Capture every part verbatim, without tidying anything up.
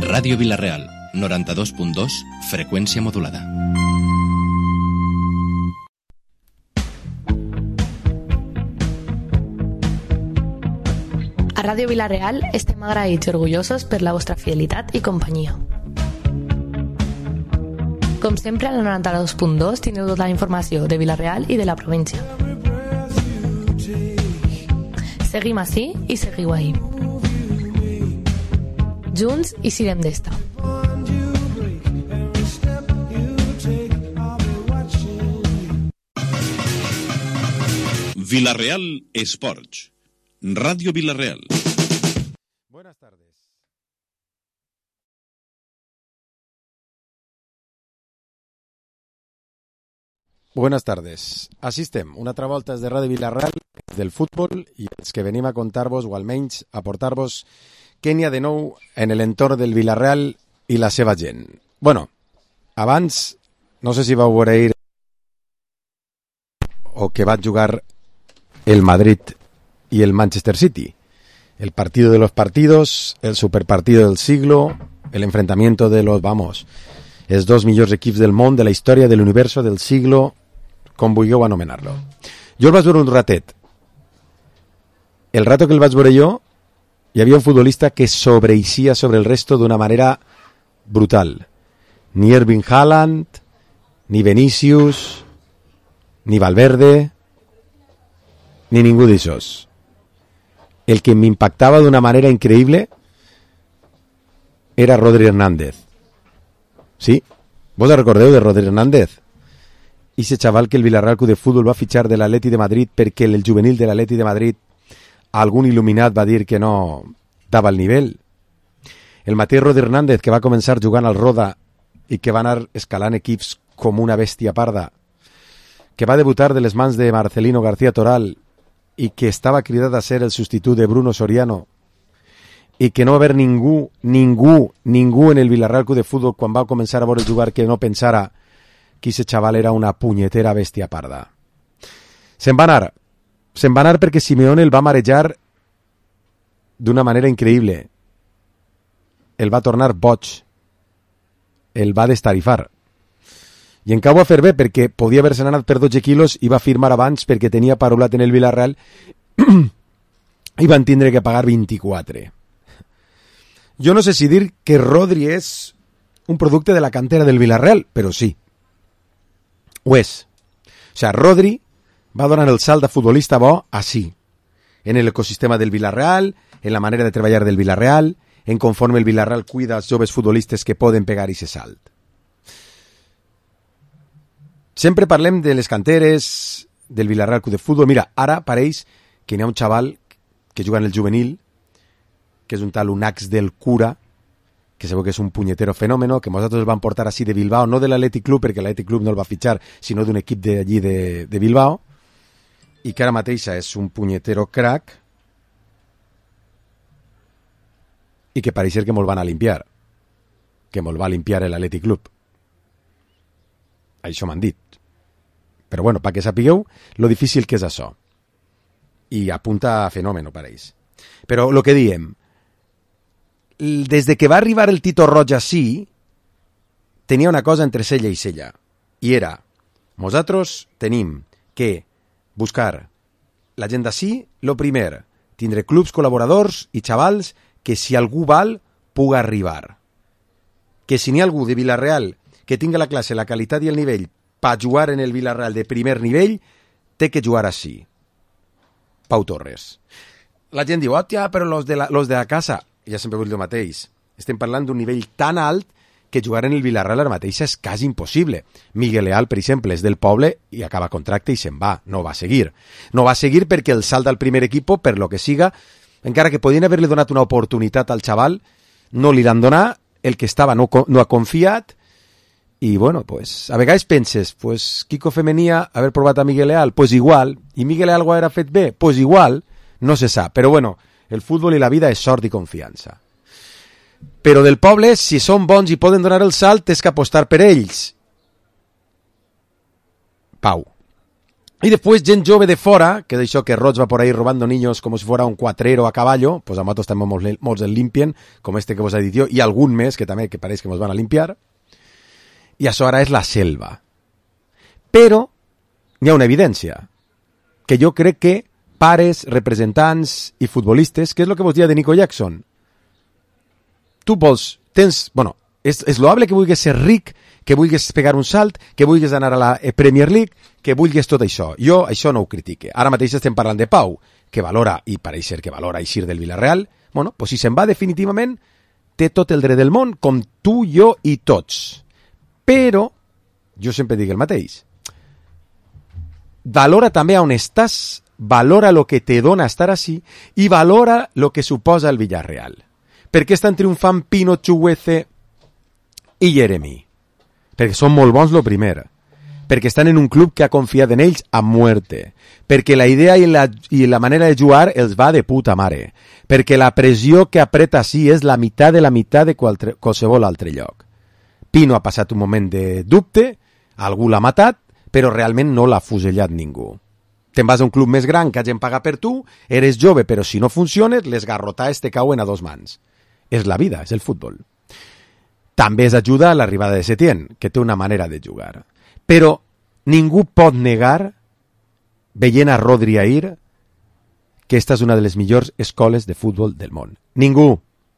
Ràdio Vila-real, noranta-dos punt dos, freqüència modulada. A Ràdio Vila-real estem agraïts i orgullosos per la vostra fidelitat i companyia. Com sempre, a la noranta-dos punt dos teniu tota la informació de Vila-real i de la província. Seguim ací i seguiu ahí. Junts i sirem d'esta. Vila-real Esports. Radio Vila-real. Buenas tardes. Buenas tardes. Així estem, una altra volta des de Ràdio Vila-real, del futbol, i els que venim a contar-vos, o almenys a portar-vos, què n'hi ha de nou en l'entorn del Vila-real i la seva gent. Bueno, abans, no sé si vau veure ahir o que va jugar el Madrid y el Manchester City. El partido de los partidos, el superpartido del siglo, el enfrentamiento de los, vamos, els dos millors equips del món, de la història, de l'universo, del siglo, com vulgueu anomenar-lo. Jo el vaig veure un ratet. El rato que el vaig veure jo, hi havia un futbolista que sobreeixia sobre el resto d'una manera brutal. Ni Erling Haaland, ni Vinicius, ni Valverde, ni ningú d'aixòs. El que m'impactava d'una manera increïble era Rodri Hernández. Sí? Vos recordeu de Rodri Hernández? Ese xaval que el Villarreal Club de Fútbol va fitxar de l'Atleti de Madrid perquè el juvenil de l'Atleti de Madrid algun il·luminat va dir que no dava el nivell. El mateix Rodri Hernández que va començar jugant al Roda i que va anar escalant equips com una bèstia parda, que va debutar de les mans de Marcelino García Toral i que estava cridat a ser el substitut de Bruno Soriano i que no va haver ningú, ningú, ningú en el Villarreal Club de Fútbol quan va començar a veure jugar que no pensara que ese xaval era una punyetera bèstia parda. Se'n va anar. Se'n va anar perquè Simeone el va marejar d'una manera increïble. El va tornar boig. El va destarifar. I encara ho va fer bé perquè podia haver-se anat per dotze quilos i va firmar abans perquè tenia parolat en el Villarreal i van tindre que pagar vint-i-quatre. Jo no sé si dir que Rodri és un producte de la cantera del Villarreal, però sí. Ho és. O sigui, Rodri va donar el salt de futbolista bo així, en l'ecosistema del Villarreal, en la manera de treballar del Villarreal, en conforme el Villarreal cuida els joves futbolistes que poden pegar aquest salt. Sempre parlem de les canteres, del Villarreal Club de Fútbol. Mira, ara pareix que n'hi ha un xaval que juga en el juvenil, que és un tal Unax del Cura, que sabeu que és un punyetero fenòmeno, que nosaltres el van portar així de Bilbao, no de l'Atlètic Club, perquè l'Atlètic Club no el va fitxar, sinó d'un equip d'allí de, de Bilbao, i que ara mateixa és un punyetero crack, i que pareix ser que me'l van a limpiar, que me'l va limpiar l'Atlètic Club. Això m'han dit. Però bueno, perquè sapigueu lo difícil que és això. I apunta a fenòmeno, pareix. Però el que diem, des de que va arribar el Tito Roig així, tenia una cosa entre cella i cella. I era, nosaltres tenim que buscar la gent d'ací, lo primer, tindre clubs col·laboradors i xavals que si algú val, puga arribar. Que si n'hi ha algú de Villarreal que tinga la classe, la qualitat i el nivell per jugar en el Villarreal de primer nivell, té que jugar així. Pau Torres. La gent diu, hòstia, però los de la, los de la casa, ja sempre vull dir el mateix. Estem parlant d'un nivell tan alt que jugar en el Villarreal ara mateix és quasi impossible. Miguel Leal, per exemple, és del poble i acaba contracte i se'n va. No va seguir. No va seguir perquè el salt al primer equip, per lo que siga, encara que podien haver-li donat una oportunitat al xaval, no li l'han donat, el que estava no, no ha confiat, i bueno, pues, a vegades penses, pues, Kiko Femenia haver provat a Miguel Leal, pues igual, i Miguel Leal ho haurà fet bé, pues igual, no se sap, però bueno, el futbol i la vida és sort i confiança. Però del poble, si són bons i poden donar el salt, és que apostar per ells. Pau, I després gent jove de fora, que d'això que Roig va por ahí robando niños como si fuera un cuatrero a caballo, pues a nosaltres també molts, molts el limpien, com este que vos ha dit jo, i algun més que també que pareix que mos van a limpiar. I això ara és la selva. Però hi ha una evidència, que jo crec que pares, representants i futbolistes, que és el que vos dia de Nico Jackson. Tu vols, tens, bueno, és, és loable que vulguis ser ric, que vulguis pegar un salt, que vulguis anar a la Premier League, que vulguis tot això. Jo això no ho critique. Ara mateix estem parlant de Pau, que valora, i pareix ser que valora eixir del Villarreal. Bueno, pues si se'n va definitivament, té tot el dret del món, com tu, jo i tots. Però, jo sempre dic el mateix, valora també on estàs, valora lo que te dona estar així i valora lo que suposa el Villarreal. Per què estan triomfant Pino, Chuguece i Jeremy? Perquè són molt bons lo primer, perquè estan en un club que ha confiat en ells a muerte, perquè la idea i la, i la manera de jugar els va de puta mare, perquè la pressió que apreta així és la meitat de la meitat de qualtre, qualsevol altre lloc. Pino ha passat un moment de dubte, algú l'ha matat, però realment no l'ha fusellat ningú. Te'n vas a un club més gran que hagin pagat per tu, eres jove, però si no funciones, les garrotades te cauen a dos mans. És la vida, és el futbol. També es ajuda a l'arribada de Setién, que té una manera de jugar. Però ningú pot negar, veient a Rodri ahir, que esta és una de les millors escoles de futbol del món. Ningú.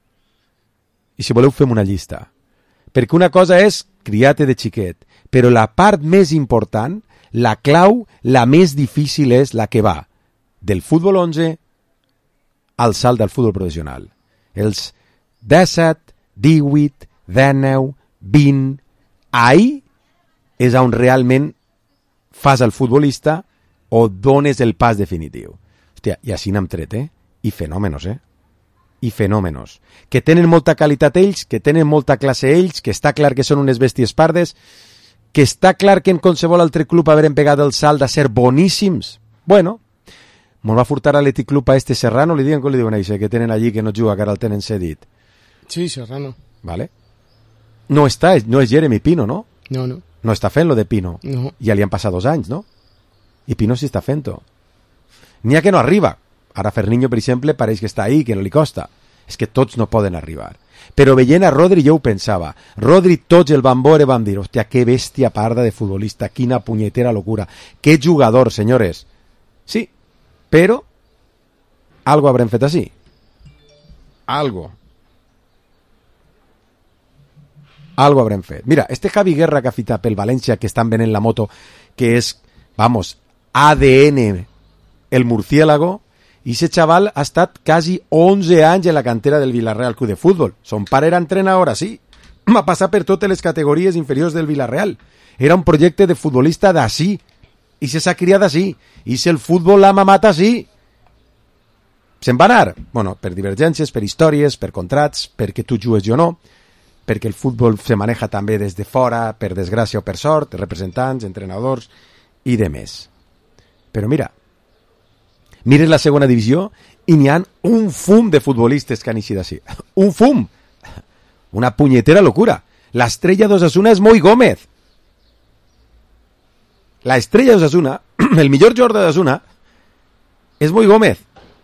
I si voleu fem una llista. Perquè una cosa és criar-te de xiquet, però la part més important, la clau, la més difícil és la que va del futbol onze al salt del futbol professional. Els disset, divuit, dinou, vint, ahí és on realment fas el futbolista o dones el pas definitiu. Hòstia, i així n'hem tret, eh? I fenòmenos, eh? I fenòmenos. Que tenen molta qualitat ells, que tenen molta classe ells, que està clar que són unes bèsties pardes, que està clar que en qualsevol altre club haurem pegat el salt de ser boníssims. Bueno, mos va furtar a l'Atlètic Club a este Serrano, li diuen com li diuen a això, que tenen allí que no juga, que ara el tenen cedit. Sí, Serrano. Vale. No està, no és Jeremy Pino, no? No, no. No està fent lo de Pino. No. Ja li han passat dos anys, no? I Pino sí està fent-ho. N'hi ha que no arriba. Ara Ferniño, per exemple, pareix que està ahí, que no li costa. És que tots no poden arribar. Però veient a Rodri jo ho pensava. Rodri tots el van veure i van dir, hòstia, que bèstia parda de futbolista, quina punyetera locura. Que jugador, senyores. Sí, però algo habrem fet així. Algo. Algo habrem fet. Mira, este Javi Guerra que ha fitat pel València, que estan venent la moto, que és, vamos, A D N el murciélago, i ese chaval ha estat quasi onze anys en la cantera del Villarreal Club de Fútbol. Son pare era entrenador, sí. Va passar per totes les categories inferiors del Villarreal. Era un projecte de futbolista d'ací. I se s'ha criat d'ací. I si el futbol l'ha mamat d'ací. Se'n va anar? Bueno, per divergències, per històries, per contrats, perquè tu jugues jo no, perquè el futbol se maneja també des de fora, per desgràcia o per sort, representants, entrenadors i de més. Però mira, mires la segona divisió i n'hi ha un fum de futbolistes que han eixit així. Un fum! Una punyetera locura. La estrella d'Osasuna és Moi Gómez. La estrella d'Osasuna, el millor jugador d'Osasuna, és Moi Gómez.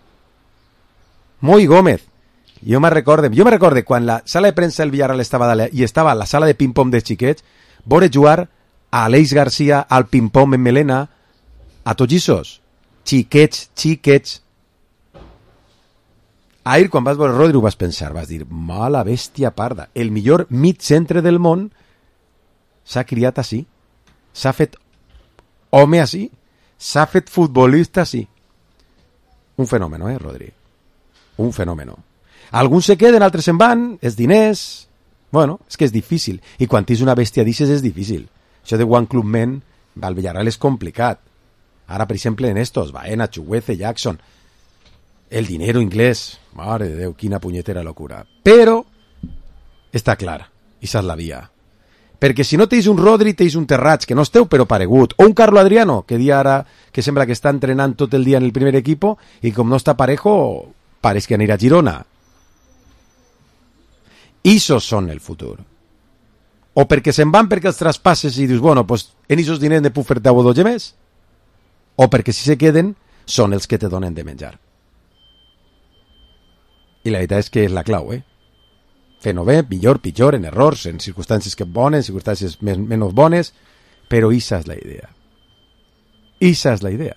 Moi Gómez. Jo me recorde, jo me recorde quan la sala de premsa del Villarreal estava dalt, i estava la sala de ping-pong de xiquets, veure jugar a Aleix Garcia al ping-pong en melena, a tots issos. Xiquets, xiquets. Ahir, quan vas veure Rodri, ho vas pensar, vas dir, mala bèstia parda. El millor mig centre del món s'ha criat així. S'ha fet home així. S'ha fet futbolista així. Un fenomen, eh, Rodri? Un fenomen. Alguns se queden, altres se'n van, els diners... Bueno, és que és difícil. I quan tens una bèstia d'ixes és difícil. Això de One Club Men, al Villarreal és complicat. Ara, per exemple, en estos, Baena, Chuguece, Jackson, el dinero inglés, mare de Déu, quina punyetera locura. Però, està clar, i és la via. Perquè si no tens un Rodri, tens un Terrats, que no esteu però paregut, o un Carlo Adriano, que dia ara, que sembla que està entrenant tot el dia en el primer equipo, i com no està parejo, pareix que anirà a Girona. Ixos són el futur. O perquè se'n van perquè els traspasses i dius, bueno, pues en ixos diners ne puc fer-te a dos més, o perquè si se queden són els que te donen de menjar. I la veritat és que és la clau, eh? Fent-ho bé, millor, pitjor, en errors, en circumstàncies que bones, en circumstàncies men menys bones, però issa és la idea. Issa és la idea.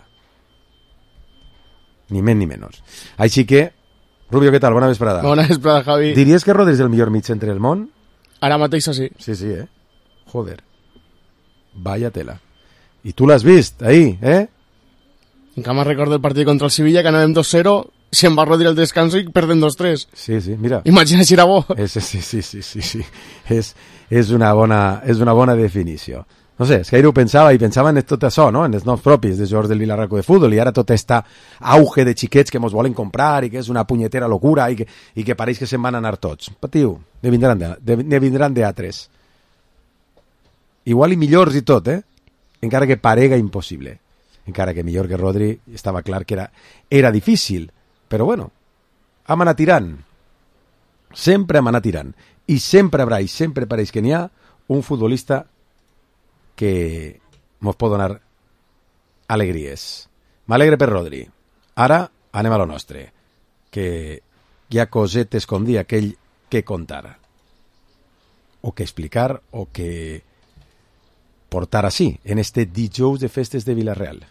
Ni més ni menys. Així que, Rubio, què tal? Bona vesprada. Bona vesprada, Javi. Diries que Rodri és el millor mig centre del món? Ara mateix sí. Sí, sí, eh? Joder. Vaya tela. I tu l'has vist, ahí, eh? Encara me'n recordo el partit contra el Sevilla, que anàvem dos cero, se'n va Rodri al descans i perdem dos tres. Sí, sí, mira. Imagina si era bo. És, sí, sí, sí, sí, sí. És, és, una bona, és una bona definició. No sé, és que ahir ho pensava i pensava en tot això, no? En els noms propis de jugadors del Villarreal de Futbol, i ara tot està auge de xiquets que mos volen comprar i que és una punyetera locura i que, i que pareix que se'n van anar tots. Patiu, ne vindran de, de, ne vindran de altres. Igual i millors i tot, eh? Encara que parega impossible. Encara que millor que Rodri, estava clar que era, era difícil, però bueno, hem anat tirant. Sempre hem anat tirant. I sempre haurà, i sempre pareix que n'hi ha, un futbolista que mos pot donar alegries. M'alegre per Rodri. Ara anem a lo nostre, que hi ha cosetes com dir aquell que contar, o que explicar, o que portar així, en este dijous de festes de Villarreal.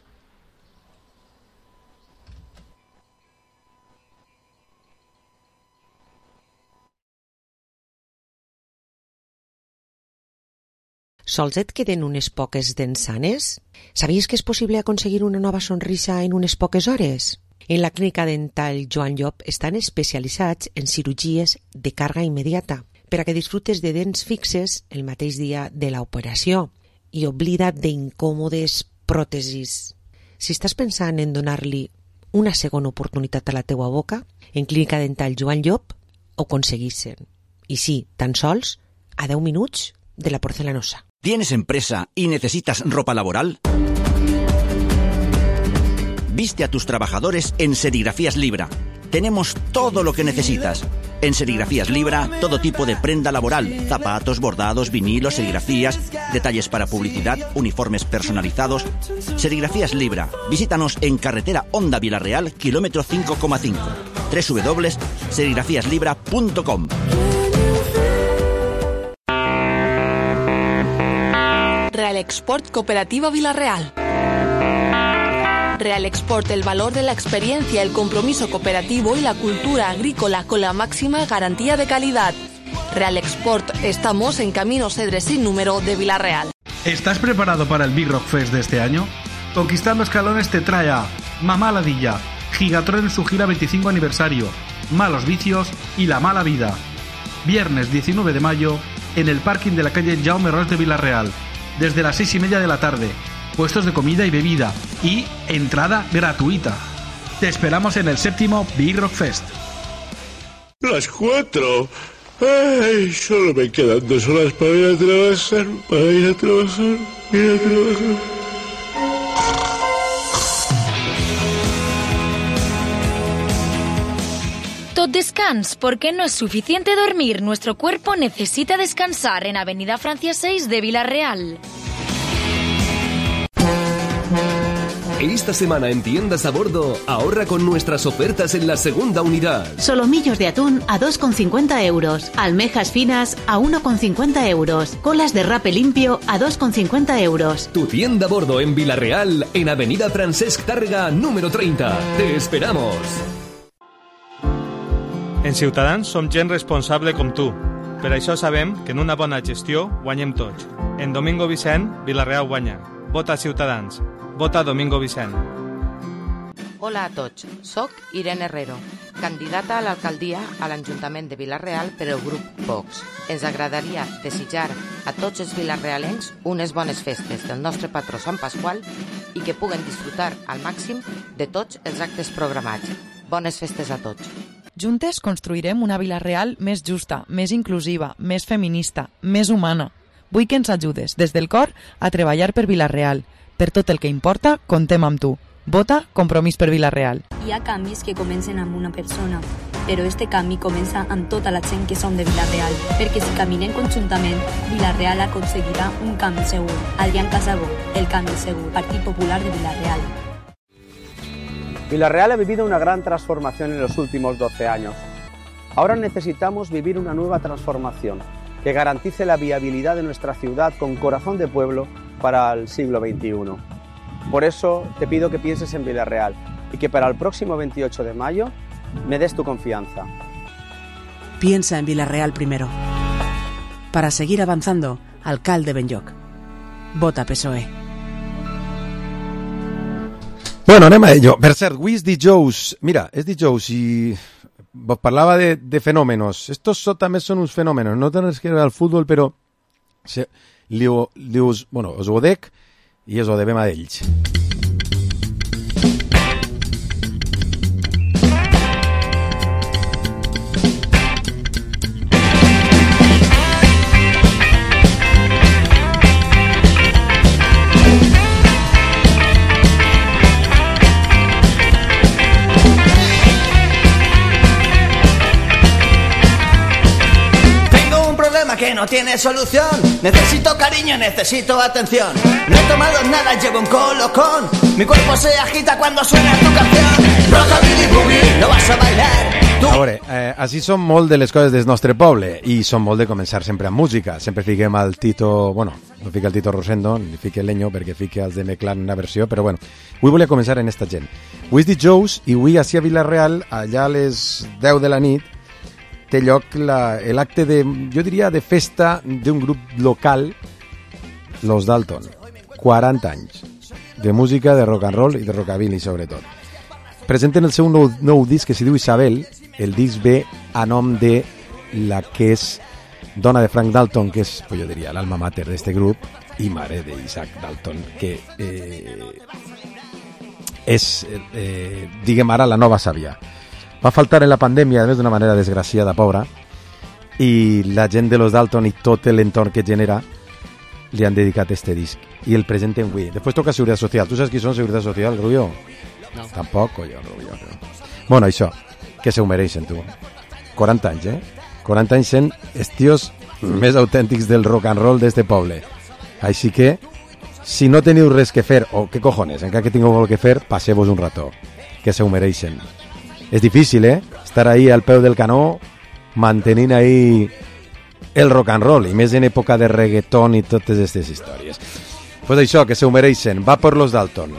Sols et queden unes poques dents sanes? Sabies que és possible aconseguir una nova sonrisa en unes poques hores? En la clínica dental Joan Llop estan especialitzats en cirurgies de càrrega immediata per a que disfrutes de dents fixes el mateix dia de l'operació i oblida't d'incòmodes pròtesis. Si estàs pensant en donar-li una segona oportunitat a la teua boca, en clínica dental Joan Llop ho aconseguissin. I sí, tan sols a deu minuts de la porcelanosa. ¿Tienes empresa y necesitas ropa laboral? Viste a tus trabajadores en Serigrafías Libra. Tenemos todo lo que necesitas. En Serigrafías Libra, todo tipo de prenda laboral, zapatos, bordados, vinilos, serigrafías, detalles para publicidad, uniformes personalizados. Serigrafías Libra. Visítanos en carretera Honda Villarreal, kilómetro cinco coma cinco. doble u doble u doble u punto serigrafías libra punto com. Real Export Cooperativa Villarreal. Real Export, el valor de la experiencia, el compromiso cooperativo y la cultura agrícola con la máxima garantía de calidad. Real Export, estamos en Camino Cedres sin número de Villarreal. ¿Estás preparado para el Big Rock Fest de este año? Conquistando Escalones te trae a Mamá Ladilla, Gigatron en su gira veinticinco aniversario, Malos Vicios y La Mala Vida. Viernes diecinueve de mayo en el parking de la calle Jaume Ros de Villarreal. Desde las seis y media de la tarde, puestos de comida y bebida y entrada gratuita. Te esperamos en el séptimo Big Rock Fest. Las cuatro. Ay, solo me quedan dos horas para ir a trabajar, para ir a trabajar, ir a trabajar. Tot descans, porque no es suficiente dormir. Nuestro cuerpo necesita descansar en Avenida Francia seis de Villarreal. Esta semana en Tiendas a Bordo, ahorra con nuestras ofertas en la segunda unidad. Solomillos de atún a dos con cincuenta euros, almejas finas a uno con cincuenta euros, colas de rape limpio a dos con cincuenta euros. Tu tienda a bordo en Villarreal, en Avenida Francesc Tàrrega, número treinta. Te esperamos. En Ciutadans som gent responsable com tu. Per això sabem que en una bona gestió guanyem tots. En Domingo Vicent, Villarreal guanya. Vota Ciutadans. Vota Domingo Vicent. Hola a tots. Soc Irene Herrero, candidata a l'alcaldia a l'Ajuntament de Villarreal per al grup Vox. Ens agradaria desitjar a tots els vilarrealencs unes bones festes del nostre patró Sant Pasqual i que puguen disfrutar al màxim de tots els actes programats. Bones festes a tots. Juntes construirem una Villarreal més justa, més inclusiva, més feminista, més humana. Vull que ens ajudes, des del cor, a treballar per Villarreal. Per tot el que importa, contem amb tu. Vota Compromís per Villarreal. Hi ha canvis que comencen amb una persona, però este canvi comença amb tota la gent que som de Villarreal, perquè si caminem conjuntament, Villarreal aconseguirà un canvi segur. Adrián Casabó, el canvi segur, Partit Popular de Villarreal. Villarreal ha vivido una gran transformación en los últimos doce años. Ahora necesitamos vivir una nueva transformación que garantice la viabilidad de nuestra ciudad con corazón de pueblo para el siglo veintiuno. Por eso te pido que pienses en Villarreal y que para el próximo veintiocho de mayo me des tu confianza. Piensa en Villarreal primero. Para seguir avanzando, alcalde Benlloc. Vota P S O E. Bueno, anem a ello. Per cert, avui és dijous. Mira, és dijous i vos parlava de, de fenòmenos. Estos so, també són uns fenòmenos. No tenen que veure al futbol, però se, li, li us, bueno, us ho dec i us ho devem a ells. Que no tiene solución. Necesito cariño, necesito atención. No he tomado nada, llevo un colocón. Mi cuerpo se agita cuando suena tu canción. Rockabilly boogie, no vas a bailar. Tu... A veure, eh, així són molt de les coses del nostre poble i són molt de començar sempre amb música. Sempre fiquem al Tito, bueno, no fica el Tito Rosendo, ni fica el Leño perquè fica els de Meclan una versió, però bueno, avui volia començar en esta gent. Avui és dijous i avui així a Villarreal, allà a les deu de la nit, té lloc l'acte de, jo diria, de festa d'un grup local, Los Dalton. quaranta anys de música, de rock and roll i de rockabilly, sobretot. Presenten el seu nou, nou disc que s'hi diu Isabel. El disc ve a nom de la que és dona de Frank Dalton, que és, pues jo diria, l'alma mater d'este grup, i mare d'Isaac Dalton, que eh, és, eh, diguem ara, la nova sàvia. Va faltar en la pandèmia, a més d'una manera desgraciada, pobra, i la gent de Los Dalton i tot l'entorn que genera li han dedicat este disc i el presenten avui. Després toca Seguridad Social. Tu saps qui són Seguridad Social, Rubio? No. Tampoc, colló, Rubio. No. Bueno, això, que se ho mereixen, tu. quaranta anys, eh? quaranta anys sent els tios més autèntics del rock and roll d'este poble. Així que, si no teniu res que fer, o què cojones, encara que tingueu molt que fer, passeu-vos un rató, que se ho mereixen. És difícil, eh? Estar ahí al peu del canó mantenint ahí el rock and roll, i més en època de reggaeton i totes aquestes històries. Pues això, que se ho mereixen. Va per Los Dalton.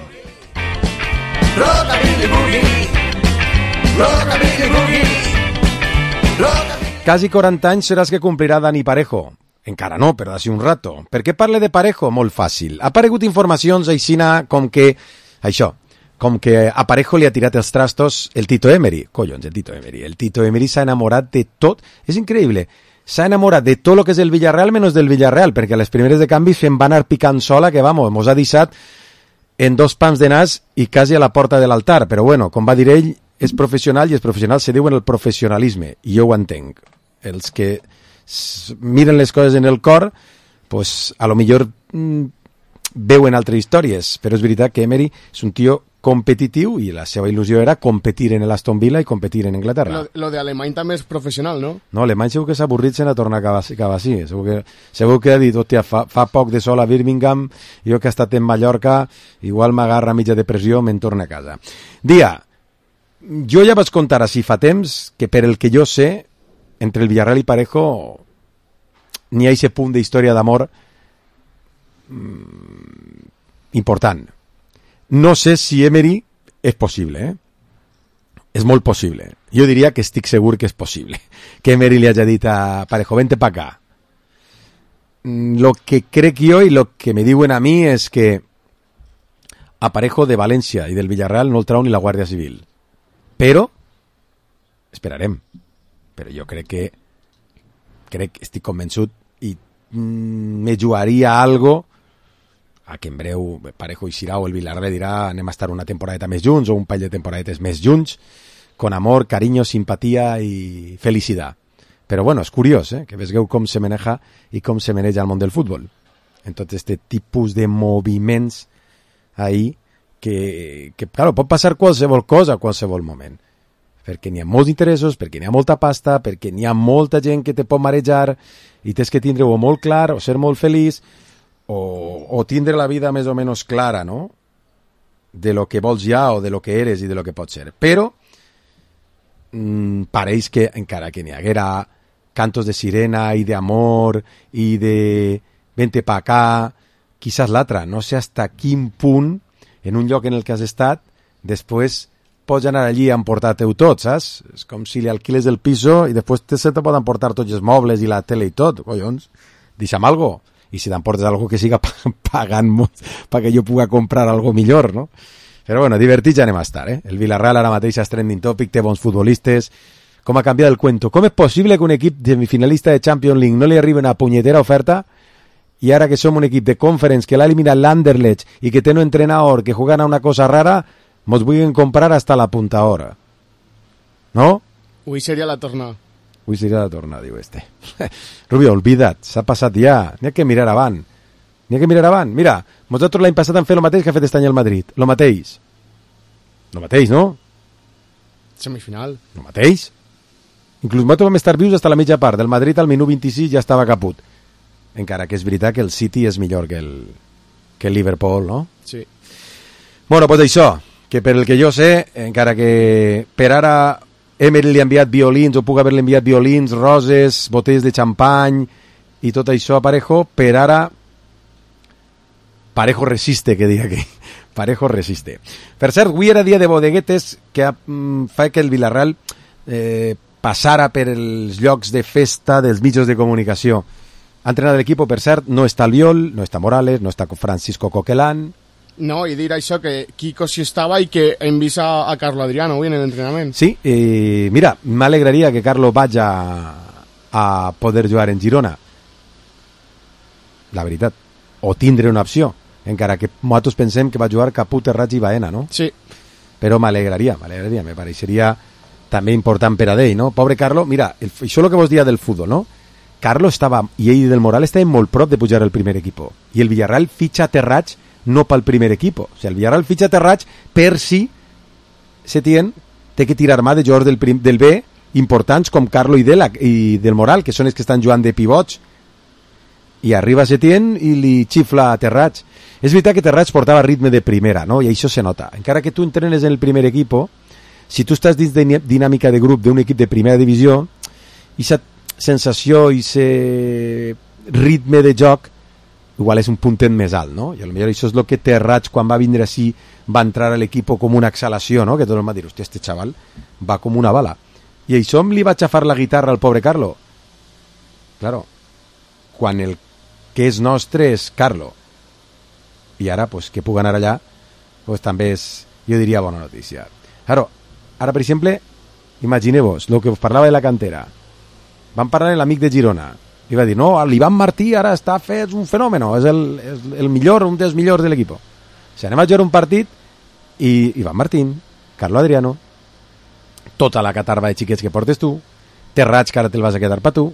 Rockabilly boogie, rockabilly boogie, rockabilly... Quasi quaranta anys seràs que complirà Dani Parejo. Encara no, però d'ací un rato. Per què parle de Parejo? Molt fàcil. Ha aparegut informacions aixina com que... Això, com que a Parejo li ha tirat els trastos el Tito Emery. Collons, el Tito Emery. El Tito Emery s'ha enamorat de tot. És increïble. S'ha enamorat de tot el que és el Villarreal menys del Villarreal, perquè a les primeres de canvi se'n va anar picant sola, que vamos, mos ha deixat en dos pams de nas i quasi a la porta de l'altar. Però bueno, com va dir ell, és professional i els professionals se diuen el professionalisme, i jo ho entenc. Els que miren les coses en el cor, pues, a lo millor mmm, veuen altres històries, però és veritat que Emery és un tio competitiu i la seva il·lusió era competir en l'Aston Villa i competir en Anglaterra. Lo, lo de Alemany també és professional, no? No, Alemany segur que s'ha avorrit se'n a tornar cap a, cap a sí. Segur que, segur que ha dit, hòstia, fa, fa poc de sol a Birmingham, jo que he estat en Mallorca, igual m'agarra mitja depressió, me'n torna a casa. Dia, jo ja vaig contar així fa temps que per el que jo sé, entre el Villarreal i Parejo n'hi ha aquest punt d'història d'amor mmm, important. No sé si Emery és possible, eh? És molt possible. Jo diria que estic segur que és possible. Que Emery li hagi dit a Parejo, vente pa acá. Lo que crec jo i lo que me diuen a mi és que a Parejo de València i del Villarreal no el trau ni la Guàrdia Civil. Però, esperarem. Però jo crec que, crec, estic convençut i mm, me jugaria algo a que en breu Parejo i Xirau, el Villarreal dirà anem a estar una temporadeta més junts o un parell de temporadetes més junts, con amor, cariño, simpatia i felicitat. Però bueno, és curiós, eh? Que vegeu com se maneja i com se maneja el món del futbol. En tot aquest tipus de moviments ahí que, que claro, pot passar qualsevol cosa a qualsevol moment. Perquè n'hi ha molts interessos, perquè n'hi ha molta pasta, perquè n'hi ha molta gent que te pot marejar i tens que tindre-ho molt clar o ser molt feliç o, o tindre la vida més o menys clara, no? de lo que vols ja o de lo que eres i de lo que pots ser. Però mmm, pareix que encara que n'hi haguera cantos de sirena i d'amor i de vente pa acá, quizás l'altra, no sé hasta quin punt en un lloc en el que has estat després pots anar allí a emportar-te-ho tot, saps? És com si li alquiles el piso i després te, se te poden portar tots els mobles i la tele i tot, collons, deixa'm algo. I si t'emportes algo que siga pagant molt perquè jo puga comprar algo millor, no? Però bueno, divertits ja anem a estar, eh? El Villarreal ara mateix és trending topic, té bons futbolistes. Com ha canviat el cuento? Com és possible que un equip semifinalista de Champions League no li arribi una punyetera oferta i ara que som un equip de Conference que l'ha eliminat l'Anderlecht i que té un entrenador que juega a una cosa rara, mos vulguin comprar hasta la punta hora? ¿No? Avui seria la tornada. Avui seria la tornada, diu este. Rubio, olvida't, s'ha passat ja. N'hi ha que mirar avant. N'hi ha que mirar avant. Mira, nosaltres l'any passat hem fet el mateix que ha fet aquest any el Madrid. Lo mateix. Lo mateix, no? Semifinal. Lo mateix. Inclús nosaltres vam estar vius fins a la mitja part. Del Madrid al minut vint-i-sis ja estava caput. Encara que és veritat que el City és millor que el, que el Liverpool, no? Sí. Bueno, doncs això, que per el que jo sé, encara que per ara Emery li ha enviat violins, o puc haver-li enviat violins, roses, botelles de xampany i tot això a Parejo, per ara Parejo resiste, que diga que Parejo resiste. Per cert, avui era dia de bodeguetes que mm, fa que el Villarreal eh, passara per els llocs de festa dels mitjans de comunicació. Ha entrenat l'equip, per cert, no està Albiol, no està Morales, no està Francisco Coquelán. No, i dir això, que Kiko sí estava i que hem vist a, a Carlo Adriano avui en l'entrenament. Sí, eh, mira, m'alegraria que Carlo vagi a poder jugar en Girona. La veritat. O tindre una opció, encara que nosaltres pensem que va jugar Caput, Terrats i Baena, no? Sí. Però m'alegraria, m'alegraria, me pareixeria també important per a ell, no? Pobre Carlo, mira, el, això és el que vos dia del futbol, no? Carlo estava, i ell del Moral estaven molt prop de pujar al primer equip. I el Villarreal fitxa Terrats no pel primer equip. O sigui, el Villarreal fitxa Terrats per si Setién té que tirar mà de jugadors del, prim, del B importants com Carlo i, Dela, i del Moral, que són els que estan jugant de pivots. I arriba Setién i li xifla a Terrats. És veritat que Terrats portava ritme de primera, no? I això se nota. Encara que tu entrenes en el primer equip, si tu estàs dins de dinàmica de grup d'un equip de primera divisió, i aquesta sensació i ese ritme de joc igual és un puntet més alt, no? I potser això és el que Terrats, quan va vindre així, va entrar a l'equip com una exhalació, no? Que tothom va dir, hòstia, este xaval va com una bala. I això li va xafar la guitarra al pobre Carlo. Claro, quan el que és nostre és Carlo i ara, pues, que pugui anar allà, pues, també és, jo diria, bona notícia. Claro, ara, per exemple, imagineu-vos el que us parlava de la cantera. Van parlar amb l'amic de Girona i va dir, no, l'Ivan Martí ara està fet un fenomen, és el, és el millor, un dels millors de l'equip. O sigui, anem a jugar un partit i Ivan Martín, Carlo Adriano, tota la catarba de xiquets que portes tu, Terrats, que ara te'l vas a quedar per tu,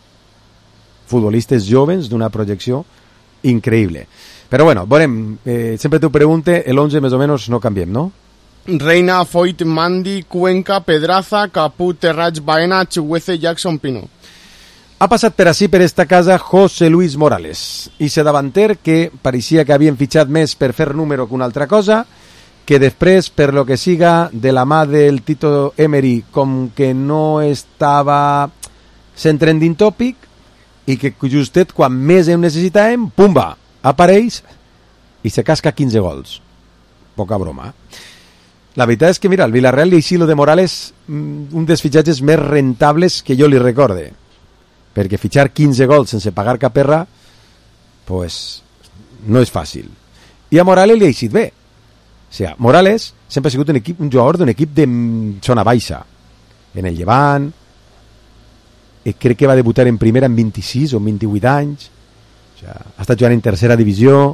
futbolistes jovens d'una projecció increïble. Però bueno, veurem, eh, sempre t'ho pregunte, el onze més o menys no canviem, no? Reina, Foyt, Mandi, Cuenca, Pedraza, Caput, Terrats, Baena, Chihuece, Jackson, Pino. Ha passat per ací, per esta casa, José Luis Morales. I se davanter que pareixia que havien fitxat més per fer número que una altra cosa, que després, per lo que siga, de la mà del Tito Emery, com que no estava sent trending topic, i que justet, quan més en necessitàvem, pumba, apareix i se casca quinze gols. Poca broma. La veritat és que, mira, el Villarreal i així lo de Morales, un dels fitxatges més rentables que jo li recorde. Perquè fitxar quinze gols sense pagar cap perra, pues, no és fàcil. I a Morales li ha eixit bé. O sigui, Morales sempre ha sigut un, equip, un jugador d'un equip de zona baixa. En el Llevant, crec que va debutar en primera amb vint-i-sis o vint-i-vuit anys. O sigui, ha estat jugant en tercera divisió.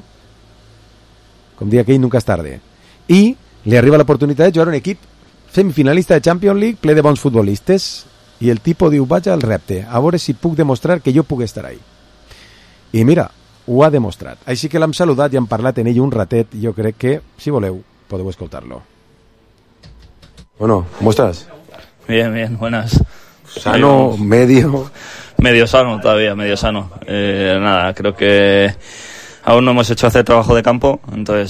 Com dia que ell nunca és tarde. I li arriba l'oportunitat de jugar un equip semifinalista de Champions League ple de bons futbolistes i el tipus diu, vaig al repte, a veure si puc demostrar que jo puc estar ahí. I mira, ho ha demostrat. Així que l'hem saludat i hem parlat en ell un ratet i jo crec que, si voleu, podeu escoltar-lo. Bueno, ¿cómo estás? Bien, bien, buenas. Sano, medio... Medio sano todavía, medio sano. Eh, nada, creo que aún no hemos hecho hacer trabajo de campo, entonces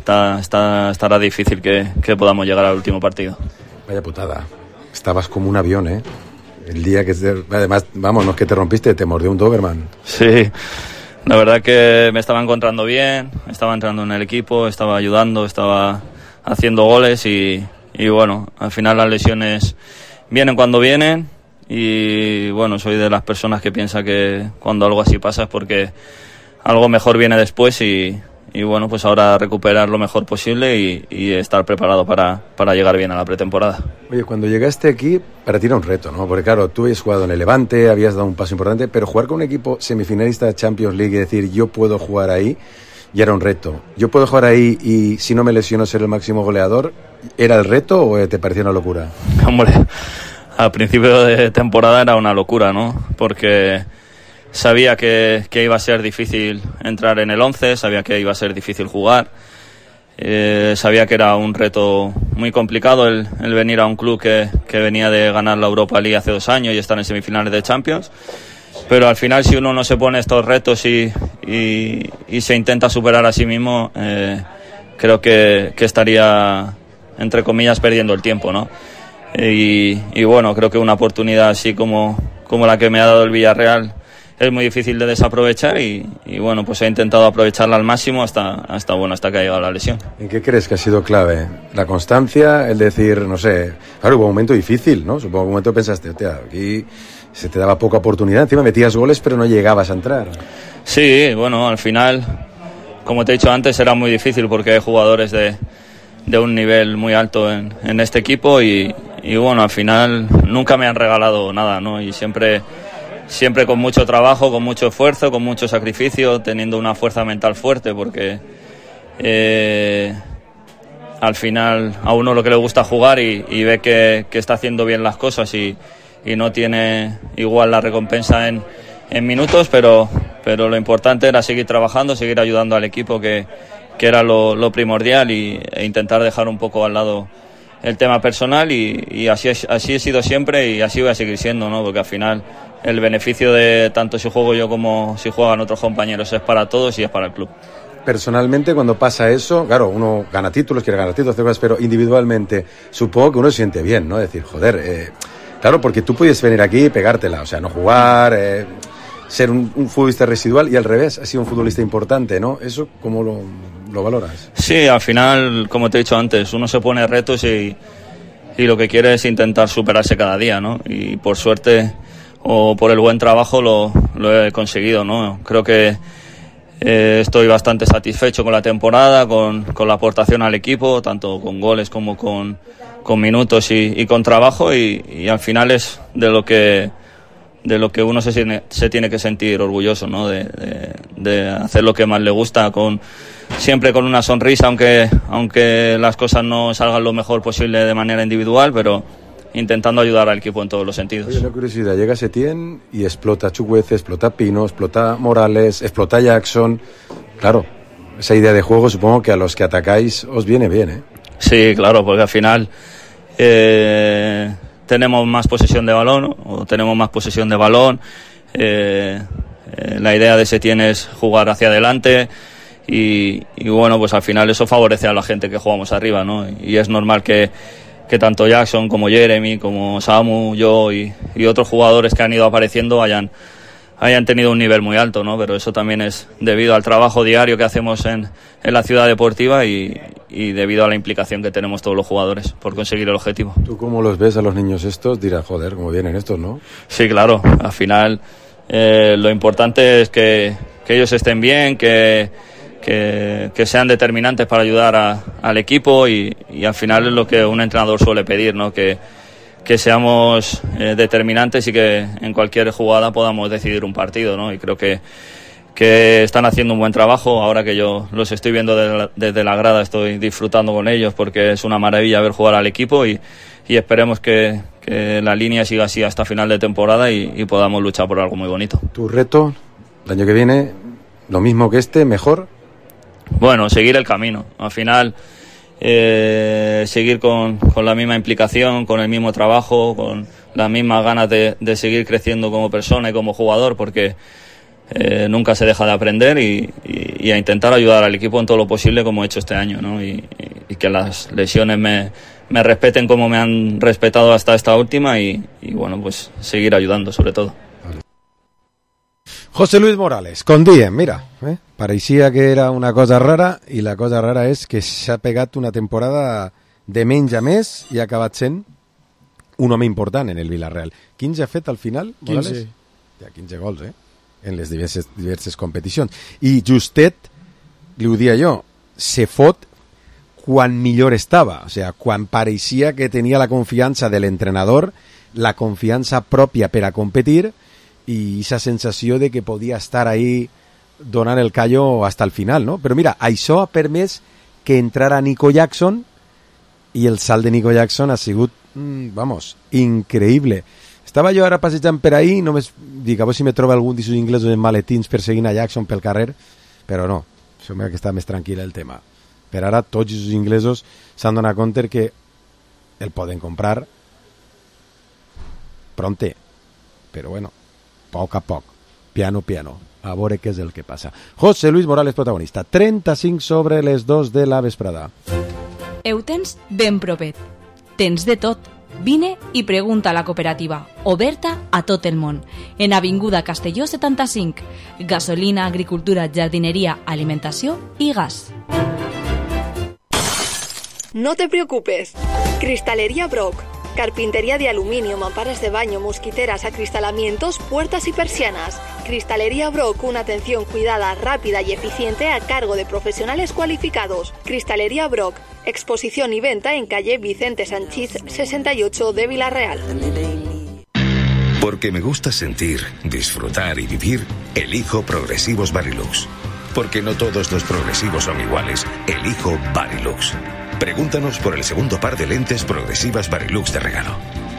está, está, estará difícil que, que podamos llegar al último partido. Vaya putada, estabas como un avión, ¿eh? El día que... Te, además, vamos, no es que te rompiste, te mordió un Doberman. Sí, la verdad que me estaba encontrando bien, estaba entrando en el equipo, estaba ayudando, estaba haciendo goles y, y bueno, al final las lesiones vienen cuando vienen y bueno, soy de las personas que piensa que cuando algo así pasa es porque algo mejor viene después y, y bueno, pues ahora recuperar lo mejor posible y, y estar preparado para, para llegar bien a la pretemporada. Oye, cuando llegaste aquí, para ti era un reto, ¿no? Porque claro, tú habías jugado en el Levante, habías dado un paso importante, pero jugar con un equipo semifinalista de Champions League y decir, yo puedo jugar ahí, ya era un reto. Yo puedo jugar ahí y si no me lesiono ser el máximo goleador, ¿era el reto o te parecía una locura? Hombre, al principio de temporada era una locura, ¿no? Porque sabía que, que iba a ser difícil entrar en el once, sabía que iba a ser difícil jugar, eh, sabía que era un reto muy complicado el, el venir a un club que, que venía de ganar la Europa League hace dos años y estar en semifinales de Champions, pero al final si uno no se pone estos retos y, y, y se intenta superar a sí mismo, eh, creo que, que estaría, entre comillas, perdiendo el tiempo, ¿no? Y, y bueno, creo que una oportunidad así como, como la que me ha dado el Villarreal es muy difícil de desaprovechar y, y bueno, pues he intentado aprovecharla al máximo hasta, hasta, bueno, hasta que ha llegado la lesión. ¿En qué crees que ha sido clave? ¿La constancia? El decir, no sé, claro, hubo un momento difícil, ¿no? Supongo que un momento pensaste, hostia, aquí se te daba poca oportunidad, encima metías goles pero no llegabas a entrar. Sí, bueno, al final, como te he dicho antes, era muy difícil porque hay jugadores de, de un nivel muy alto en, en este equipo y, y bueno, al final nunca me han regalado nada, ¿no? Y siempre... Siempre con mucho trabajo, con mucho esfuerzo, con mucho sacrificio, teniendo una fuerza mental fuerte, porque eh, al final a uno lo que le gusta jugar y, y ve que, que está haciendo bien las cosas y, y no tiene igual la recompensa en, en minutos, pero, pero lo importante era seguir trabajando, seguir ayudando al equipo, que, que era lo, lo primordial, y, e intentar dejar un poco al lado el tema personal y, y así, así he sido siempre y así voy a seguir siendo, ¿no? Porque al final el beneficio de tanto si juego yo como si juegan otros compañeros es para todos y es para el club. Personalmente, cuando pasa eso, claro, uno gana títulos, quiere ganar títulos, cosas, pero individualmente supongo que uno se siente bien, ¿no? Decir, joder, eh, claro, porque tú puedes venir aquí y pegártela, o sea, no jugar, eh, ser un, un futbolista residual y al revés, ha sido un futbolista importante, ¿no? ¿Eso cómo lo, lo valoras? Sí, al final, como te he dicho antes, uno se pone retos y, y lo que quiere es intentar superarse cada día, ¿no? Y por suerte o por el buen trabajo lo, lo he conseguido, ¿no? Creo que eh, estoy bastante satisfecho con la temporada, con, con la aportación al equipo, tanto con goles como con, con minutos y, y con trabajo, y, y al final es de lo que de lo que uno se tiene, se tiene que sentir orgulloso, ¿no? De, de, de hacer lo que más le gusta, con siempre con una sonrisa, aunque aunque las cosas no salgan lo mejor posible de manera individual, pero intentando ayudar al equipo en todos los sentidos. Oye, una curiosidad, llega Setién y explota Chukwueze, explota Pino, explota Morales, explota Jackson. Claro, esa idea de juego supongo que a los que atacáis os viene bien, ¿eh? Sí, claro, porque al final eh, tenemos más posesión de balón, o tenemos más posesión de balón. Eh, eh, la idea de Setién es jugar hacia adelante y, y bueno, pues al final eso favorece a la gente que jugamos arriba, ¿no? Y es normal que que tanto Jackson como Jeremy, como Samu, yo y, y otros jugadores que han ido apareciendo hayan, hayan tenido un nivel muy alto, ¿no? Pero eso también es debido al trabajo diario que hacemos en, en la ciudad deportiva y, y debido a la implicación que tenemos todos los jugadores por conseguir el objetivo. ¿Tú cómo los ves a los niños estos? Dirás, joder, cómo vienen estos, ¿no? Sí, claro. Al final eh, lo importante es que, que ellos estén bien, que Que, que sean determinantes para ayudar a, al equipo y, y al final es lo que un entrenador suele pedir, ¿no? Que, que seamos eh, determinantes y que en cualquier jugada podamos decidir un partido, ¿no? Y creo que, que están haciendo un buen trabajo. Ahora que yo los estoy viendo desde la, desde la grada, estoy disfrutando con ellos porque es una maravilla ver jugar al equipo y, y esperemos que, que la línea siga así hasta final de temporada y, y podamos luchar por algo muy bonito. ¿Tu reto el año que viene, lo mismo que este, mejor? Bueno, seguir el camino. Al final, eh, seguir con, con la misma implicación, con el mismo trabajo, con las mismas ganas de, de seguir creciendo como persona y como jugador, porque eh, nunca se deja de aprender y, y, y a intentar ayudar al equipo en todo lo posible como he hecho este año, ¿no? Y, y, y que las lesiones me, me respeten como me han respetado hasta esta última y, y bueno, pues seguir ayudando sobre todo. José Luis Morales, con Diem, mira, eh? parecía que era una cosa rara i la cosa rara és que s'ha pegat una temporada de menys a més i ha acabat sent un home important en el Villarreal. quinze ha fet al final, Morales? quinze. Ja, quinze gols, eh? En les diverses, diverses competicions. I justet, li ho dia jo, se fot quan millor estava, o sigui, quan pareixia que tenia la confiança de l'entrenador, la confiança pròpia per a competir i esa sensació de que podia estar ahí donant el callo hasta el final, no? Però mira, això ha permès que entrara Nico Jackson i el salt de Nico Jackson ha sigut, mm, vamos, increïble. Estava jo ara passejant per ahí, només dic, a veure si me troba algun d'aquests inglesos en maletins perseguint a Jackson pel carrer, però no, sembla que està més tranquil el tema. Per ara tots els inglesos s'han donat compte que el poden comprar pronte, però bueno, poc a poc, piano piano, a veure què és el que passa. José Luis Morales, protagonista, trenta-cinc sobre les dos de la vesprada. Ho tens ben propet. Tens de tot. Vine i pregunta a la cooperativa, oberta a tot el món, en Avinguda Castelló setanta-cinc. Gasolina, agricultura, jardineria, alimentació i gas. No te preocupes. Cristalería Brock. Carpintería de aluminio, mamparas de baño, mosquiteras, acristalamientos, puertas y persianas. Cristalería Brock, una atención cuidada, rápida y eficiente a cargo de profesionales cualificados. Cristalería Brock, exposición y venta en calle Vicente Sanchís sesenta y ocho de Villarreal. Porque me gusta sentir, disfrutar y vivir, elijo Progresivos Varilux. Porque no todos los progresivos son iguales, elijo Varilux. Pregúntanos por el segundo par de lentes progresivas Varilux de regalo.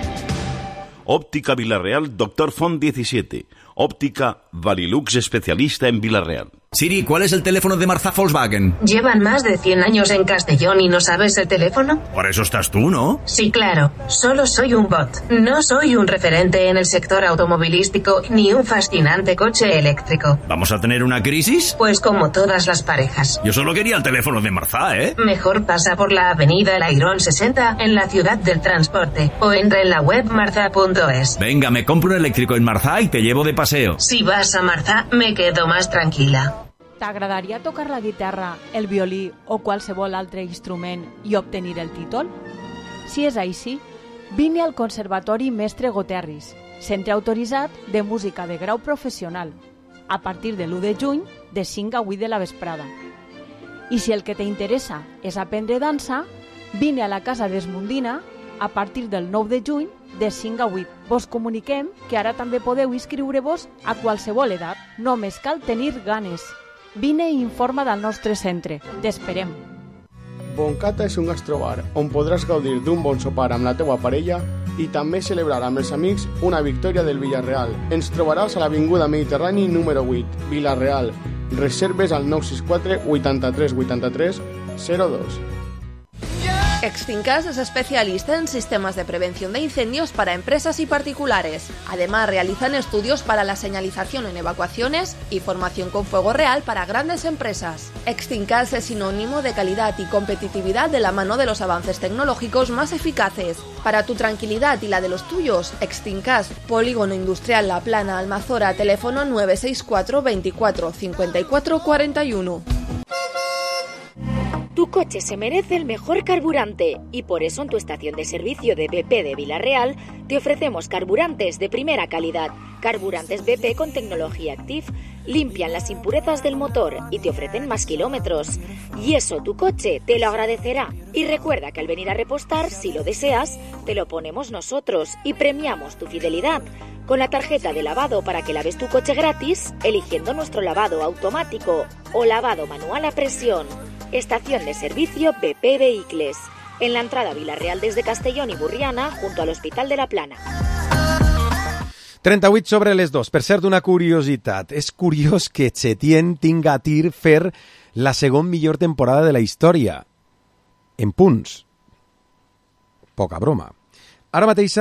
Óptica Villarreal, Doctor Font diecisiete. Óptica Varilux, especialista en Villarreal. Siri, ¿cuál es el teléfono de Marzá Volkswagen? ¿Llevan más de cien años en Castellón y no sabes el teléfono? Por eso estás tú, ¿no? Sí, claro. Solo soy un bot. No soy un referente en el sector automovilístico ni un fascinante coche eléctrico. ¿Vamos a tener una crisis? Pues como todas las parejas. Yo solo quería el teléfono de Marzá, ¿eh? Mejor pasa por la avenida El Airón sesenta en la ciudad del transporte o entra en la web marzá punto es. Venga, me compro un eléctrico en Marzá y te llevo de paseo. Si vas a Marzá, me quedo más tranquila. T'agradaria tocar la guitarra, el violí o qualsevol altre instrument i obtenir el títol? Si és així, vine al Conservatori Mestre Goterris, centre autoritzat de música de grau professional, a partir de l'u de juny de cinc a vuit de la vesprada. I si el que t'interessa és aprendre dansa, vine a la Casa d'Esmundina a partir del nou de juny de cinc a vuit. Vos comuniquem que ara també podeu inscriure-vos a qualsevol edat. Només cal tenir ganes. Vine i informa del nostre centre. T'esperem. Boncata és un gastrobar on podràs gaudir d'un bon sopar amb la teua parella i també celebrar amb els amics una victòria del Villarreal. Ens trobaràs a l'Avinguda Mediterrani número vuit, Villarreal. Reserves al nou sis quatre vuitanta-tres vuitanta-tres zero dos. Extincas es especialista en sistemas de prevención de incendios para empresas y particulares. Además, realizan estudios para la señalización en evacuaciones y formación con fuego real para grandes empresas. Extincas es sinónimo de calidad y competitividad de la mano de los avances tecnológicos más eficaces. Para tu tranquilidad y la de los tuyos, Extincas, Polígono Industrial La Plana, Almazora, teléfono nueve seis cuatro veinticuatro cincuenta y cuatro cuarenta y uno. Tu coche se merece el mejor carburante y por eso en tu estación de servicio de B P de Villarreal te ofrecemos carburantes de primera calidad. Carburantes B P con tecnología Active limpian las impurezas del motor y te ofrecen más kilómetros. Y eso tu coche te lo agradecerá. Y recuerda que al venir a repostar, si lo deseas, te lo ponemos nosotros y premiamos tu fidelidad con la tarjeta de lavado para que laves tu coche gratis eligiendo nuestro lavado automático o lavado manual a presión. Estación de servicio B P Vehicles, en la entrada a Villarreal desde Castellón y Burriana, junto al Hospital de la Plana. trenta-vuit sobre les dos. Per cert, una curiositat. És curiós que Chetién tinga a tir fer la segon millor temporada de la història. En punts. Poca broma. Ara mateixa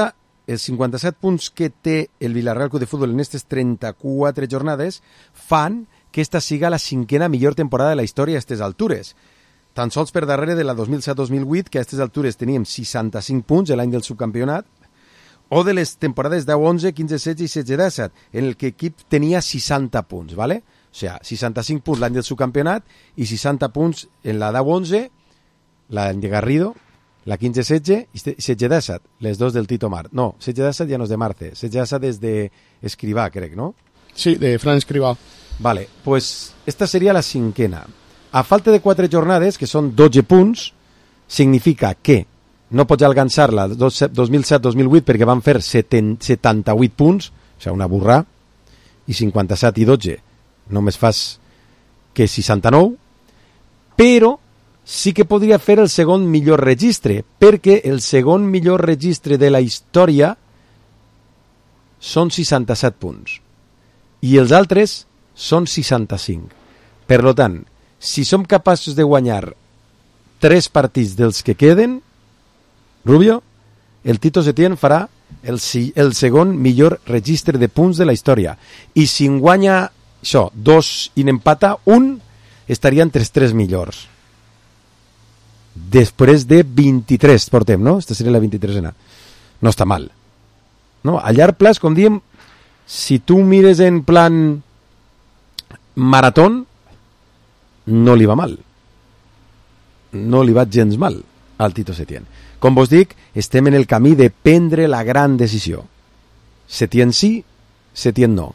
els cinquanta-set punts que té el Villarreal Club de Futbol en aquestes trenta-quatre jornades fan que esta siga la cinquena millor temporada de la història a aquestes altures. Tan sols per darrere de la dos mil set dos mil vuit, que a aquestes altures teníem seixanta-cinc punts l'any del subcampionat, o de les temporades deu onze, quinze setze i setze disset, en el que l'equip tenia seixanta punts, ¿vale? O sigui, seixanta-cinc punts l'any del subcampionat i seixanta punts en la deu onze, l'any de Garrido, la quinze setze i setze disset, les dos del Tito Mart. No, setze disset ja no és de Marce, setze disset és d'Escrivà, crec, no? Sí, de Fran Escrivà. Vale, pues esta seria la cinquena. A falta de quatre jornades, que són dotze punts, significa que no pots alcançar la dos mil set dos mil vuit perquè van fer setanta-vuit punts, o sigui, una burrà, i cinquanta-set i dotze només fas que seixanta-nou, però sí que podria fer el segon millor registre, perquè el segon millor registre de la història són seixanta-set punts i els altres són seixanta-cinc. Per tant, si som capaços de guanyar tres partits dels que queden, Rubio, el Tito Setién farà el, el segon millor registre de punts de la història. I si en guanya això, dos i n'empata un, estaria entre els tres millors. Després de vint-i-tres portem, no? Esta seria la vint-i-tresena. No està mal. No? A llarg plaç, com diem, si tu mires en plan maratón, no li va mal. No li va gens mal al Tito Setién. Com vos dic, estem en el camí de prendre la gran decisió. Setién sí, Setién no.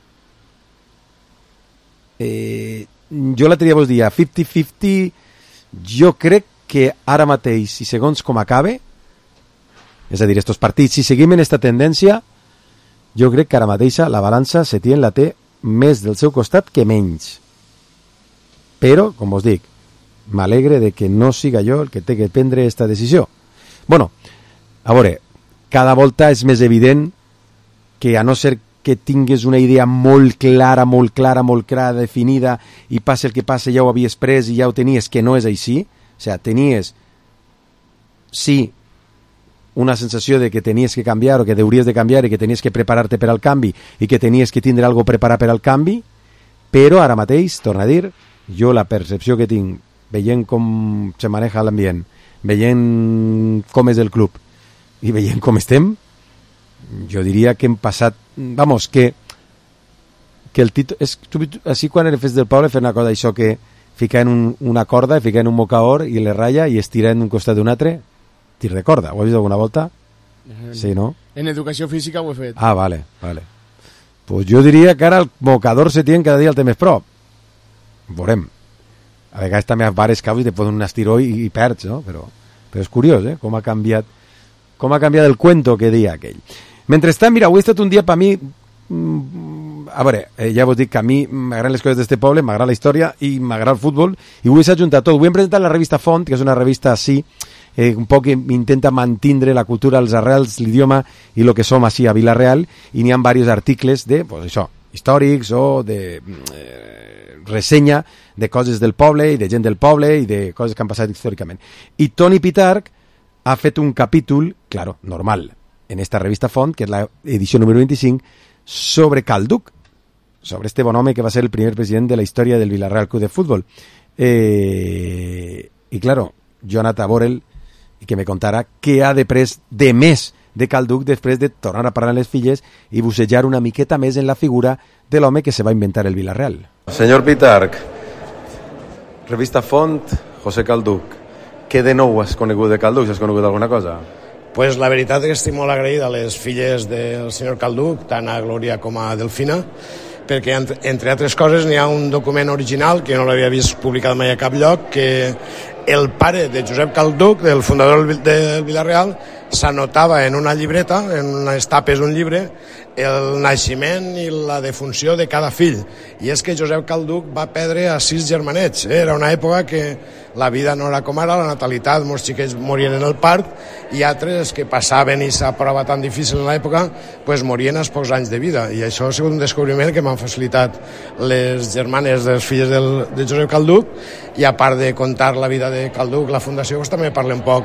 Eh, jo l'altre dia vos dia cinquanta cinquanta, jo crec que ara mateix, i segons com acabe, és a dir, estos partits, si seguim en esta tendència, jo crec que ara mateixa la balança Setién la té més del seu costat que menys. Però, com us dic, m'alegre de que no siga jo el que té que prendre aquesta decisió. Bueno, a veure, cada volta és més evident que a no ser que tingues una idea molt clara, molt clara, molt clara, definida, i passe el que passe ja ho havies pres i ja ho tenies, que no és així. O sigui, tenies, sí, una sensació de que tenies que canviar o que hauries de canviar i que tenies que preparar-te per al canvi i que tenies que tindre algo preparat per al canvi, però ara mateix, torna a dir, jo la percepció que tinc veient com se maneja l'ambient, veient com és el club i veient com estem, jo diria que hem passat, vamos, que que el Tito, és així quan eres del poble fer una cosa això que ficar en un, una corda, ficar en un mocaor i le ratlla i estirar en un costat d'un altre, tir de corda, ho has vist alguna volta? Sí, no? En educació física ho he fet. Ah, vale, vale. Pues jo diria que ara el mocador se tiene cada dia el té més prop. Veurem. A vegades també a bares caus i te posen un estiró i, i perds, no? Però, però és curiós, eh? Com ha canviat, com ha canviat el cuento que deia aquell. Mentrestant, mira, avui ha estat un dia per mi... A veure, eh, ja vos dic que a mi m'agraden les coses d'este poble, m'agrada la història i m'agrada el futbol, i avui s'ha juntat tot. Avui hem presentat la revista Font, que és una revista així, eh, un poc que intenta mantindre la cultura, els arrels, l'idioma i el que som així a Vila-real, i n'hi ha diversos articles de, pues això, històrics o de eh, ressenya de coses del poble i de gent del poble i de coses que han passat històricament. I Toni Pitarch ha fet un capítol, claro, normal, en esta revista Font, que és l'edició número vint-i-cinc, sobre Calduc, sobre este bon home que va ser el primer president de la història del Villarreal Club de Futbol. Eh, I, claro, jo he anat a veure'l i que me contara què ha de pres de més de Calduc després de tornar a parlar amb les filles i bussejar una miqueta més en la figura de l'home que se va inventar el Villarreal. Senyor Pitarch, revista Font, José Calduc, què de nou has conegut de Calduc? Si has conegut alguna cosa? Pues la veritat és que estic molt agraït a les filles del senyor Calduc, tant a Glòria com a Delfina, perquè entre altres coses n'hi ha un document original que no l'havia vist publicat mai a cap lloc, que el pare de Josep Calduc, del fundador del Villarreal, s'anotava en una llibreta, en unes tapes d'un llibre, el naixement i la defunció de cada fill. I és que Josep Calduc va perdre a sis germanets. Eh? Era una època que la vida no era com ara, la natalitat, molts xiquets morien en el part, i altres que passaven i s'ha prova tan difícil en l'època, pues morien als pocs anys de vida. I això ha sigut un descobriment que m'han facilitat les germanes dels filles del, de Josep Calduc, i a part de contar la vida de Calduc, la fundació, pues també parla un poc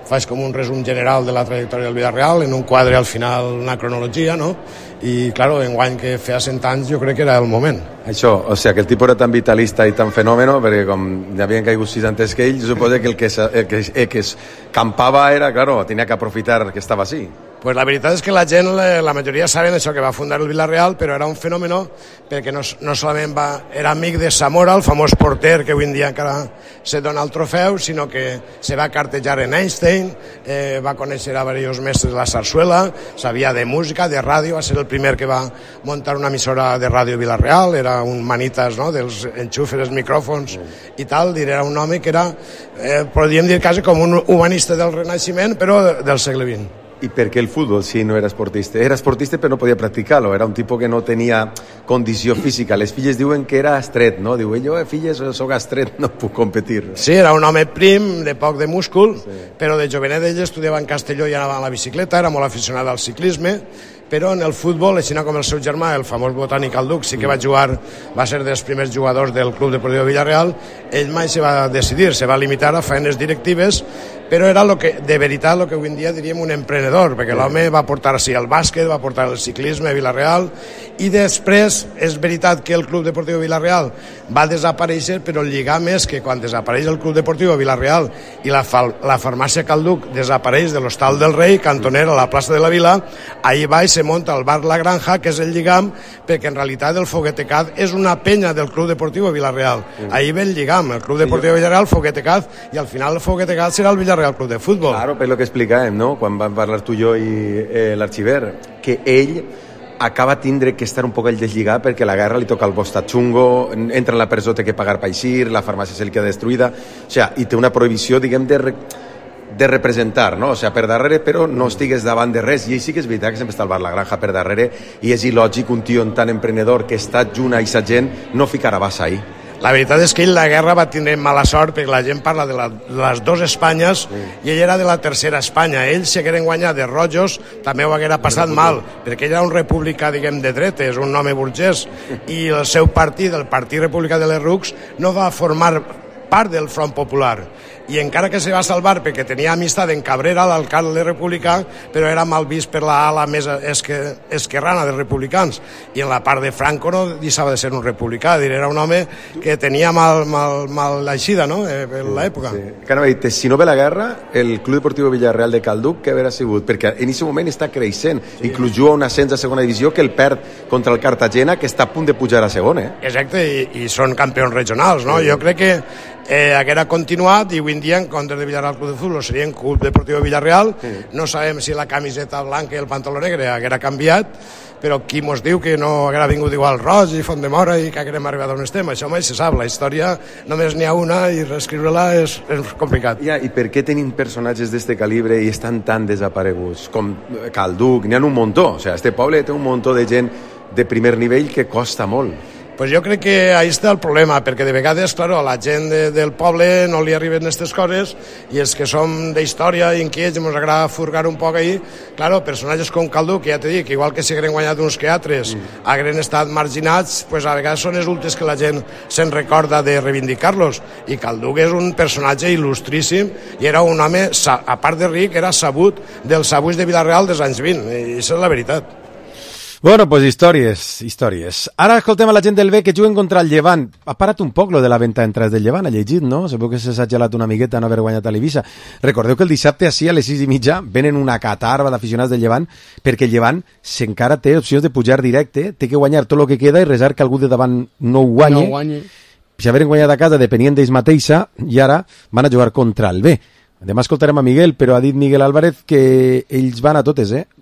faig com un resum general de la trajectòria del Villarreal, en un quadre al final una cronologia, no? I, claro, enguany que feia cent anys jo crec que era el moment. Això, o sigui, que el tipus era tan vitalista i tan fenòmeno, perquè com ja havien caigut sis antes que ell, jo suposo que el que, el que, el que es campava era, claro, tenia que aprofitar que estava així. Pues la veritat és que la gent, la majoria saben això, que va fundar el Villarreal, però era un fenòmeno perquè no, no solament va, era amic de Zamora, el famós porter que avui en dia encara se dona el trofeu, sinó que se va cartejar en Einstein, eh, va conèixer a diversos mestres de la sarsuela, sabia de música, de ràdio, va ser el primer que va muntar una emissora de ràdio Villarreal, era un manitas, no?, dels enxufes, els micròfons i tal, i era un home que era, eh, podríem dir quasi com un humanista del Renaixement, però del segle vint. I per què el futbol si no era esportista? Era esportista però no podia practicar-lo, era un tipus que no tenia condició física. Les filles diuen que era estret, no? Diu, jo, filles, soc estret, no puc competir. Sí, era un home prim, de poc de múscul, sí. Però de jovenet ell estudiava en Castelló i anava a la bicicleta, era molt aficionat al ciclisme, però en el futbol, així com el seu germà, el famós Botànic Calduc, sí que va jugar, va ser dels primers jugadors del Club Deportiu Villarreal, ell mai se va decidir, se va limitar a feines directives, però era lo que, de veritat el que avui en dia diríem un emprenedor, perquè l'home va portar així el bàsquet, va portar el ciclisme a Villarreal, i després és veritat que el Club Deportiu Villarreal va desaparèixer, però el lligam és que quan desapareix el Club Deportiu Villarreal i la, la farmàcia Calduc desapareix de l'Hostal del Rei, cantoner a la plaça de la Vila, ahí va i se munta el bar La Granja, que és el lligam, perquè en realitat el Foguetecat és una penya del Club Deportiu Villarreal. Ahí ve el lligam, el Club Deportiu Villarreal, Foguetecat, i al final el Foguetecat serà el Villarreal Real Club de Futbol. Claro, per lo que explicàvem, no?, quan vam parlar tu i jo i eh, l'arxiver, que ell acaba tindre que estar un poc el deslligat perquè la guerra li toca el bostat xungo, entra en la presó, té que pagar per eixir, la farmàcia se li queda destruïda, o sigui, i té una prohibició, diguem, de, re, de representar, no? O sigui, per darrere, però no estigues davant de res, i ell sí que és veritat que sempre està al bar La Granja per darrere, i és il·lògic un tio tan emprenedor que està junt a aquesta gent no ficarà bassa ahí. La veritat és que ell la guerra va tindre mala sort perquè la gent parla de, la, de les dues Espanyes sí. I ell era de la tercera Espanya. Ell, si hagueren guanyat de rojos, també ho haguera passat mal, perquè ell era un republicà, diguem, de dretes, un home burgès, i el seu partit, el Partit Republicà de les Rucs, no va formar part del Front Popular. I encara que se va salvar perquè tenia amistat en Cabrera, l'alcalde republicà, però era mal vist per la ala més esque, esquerrana dels republicans. I en la part de Franco no deixava de ser un republicà, dir, era un home que tenia mal, mal, mal eixida, no?, en l'època. Sí. Que no, dit, si no ve la guerra, el Club Deportiu Villarreal de Calduc, què haurà sigut? Perquè en aquest moment està creixent, sí. Inclús juga un ascens a segona divisió que el perd contra el Cartagena, que està a punt de pujar a segona. Eh? Exacte, i, i són campions regionals, no? Sí. Jo crec que eh, haguera continuat i avui en dia en comptes de Villarreal Club de Futbol seria en Club Deportiu Villarreal. Sí. No sabem si la camiseta blanca i el pantaló negre haguera canviat, però qui mos diu que no haguera vingut igual Roig i Fontdemora i que haguérem arribat on estem? Això mai se sap, la història només n'hi ha una i reescriure-la és, és complicat. Ja, i per què tenim personatges d'este calibre i estan tan desapareguts? Com Calduc, n'hi ha un muntó, o sigui, este poble té un muntó de gent de primer nivell que costa molt. Pues jo crec que ahí està el problema, perquè de vegades, claro, a la gent de, del poble no li arriben aquestes coses, i els que som d'història i inquiets, ens agrada furgar un poc ahí, claro, personatges com Calduc, que ja t'he dit, igual que si hagueren guanyat uns que altres, mm. hagueren estat marginats, pues a vegades són els últims que la gent se'n recorda de reivindicar-los, i Calduc és un personatge il·lustríssim, i era un home, a part de ric, era sabut del sabuix de Villarreal dels anys vint, i això és la veritat. Bueno, pues històries, històries. Ara escoltem a la gent del B que juguen contra el Llevant. Ha parat un poc lo de la venta d'entrades del Llevant, ha llegit, no? Sabeu que s'ha gelat una miqueta no haver guanyat a l'Eivissa. Recordeu que el dissabte així a les sis i mitja venen una catarba d'aficionats del Llevant perquè el Llevant encara té opcions de pujar directe, té que guanyar tot el que queda i resar que algú de davant no ho guanyi. No guanyi. Si haveren guanyat a casa depenien d'ells mateixa i ara van a jugar contra el B. Demà escoltarem a Miguel, però ha dit Miguel Álvarez que ells van a totes, eh?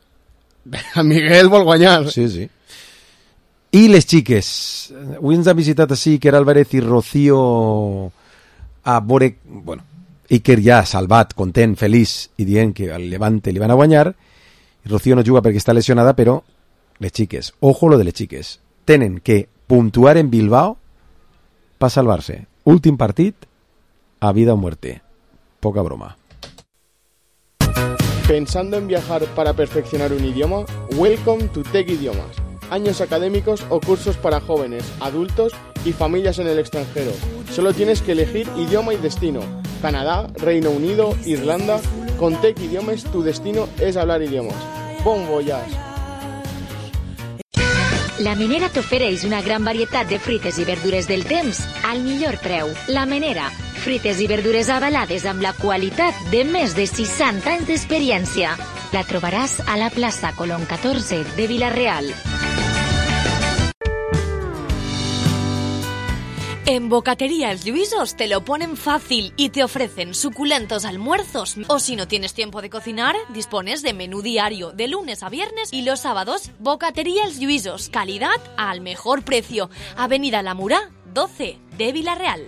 A Miguel vol guanyar. Sí, sí. I les xiques. Avui ens han visitat així Iker Álvarez i Rocío a veure... Bueno, Iker ja salvat, content, feliç i dient que al Levante li van a guanyar. I Rocío no juga perquè està lesionada, però les xiques, ojo lo de les xiques, tenen que puntuar en Bilbao per salvar-se. Últim partit a vida o muerte. Poca broma. ¿Pensando en viajar para perfeccionar un idioma? Welcome to Tech Idiomas. Años académicos o cursos para jóvenes, adultos y familias en el extranjero. Solo tienes que elegir idioma y destino. Canadá, Reino Unido, Irlanda... Con Tech Idiomes tu destino es hablar idiomes. Bon voyage! La Menera t'ofereix una gran varietat de fruites i verdures del temps al millor preu. La Menera, fruites i verdures avalades amb la qualitat de més de seixanta anys d'experiència. La trobaràs a la plaça Colón catorze de Vila-real. En Bocatería Els Lluïsos te lo ponen fácil y te ofrecen suculentos almuerzos. O si no tienes tiempo de cocinar, dispones de menú diario de lunes a viernes y los sábados. Bocatería Els Lluïsos, calidad al mejor precio. Avenida La Murá, doce de Vila-real.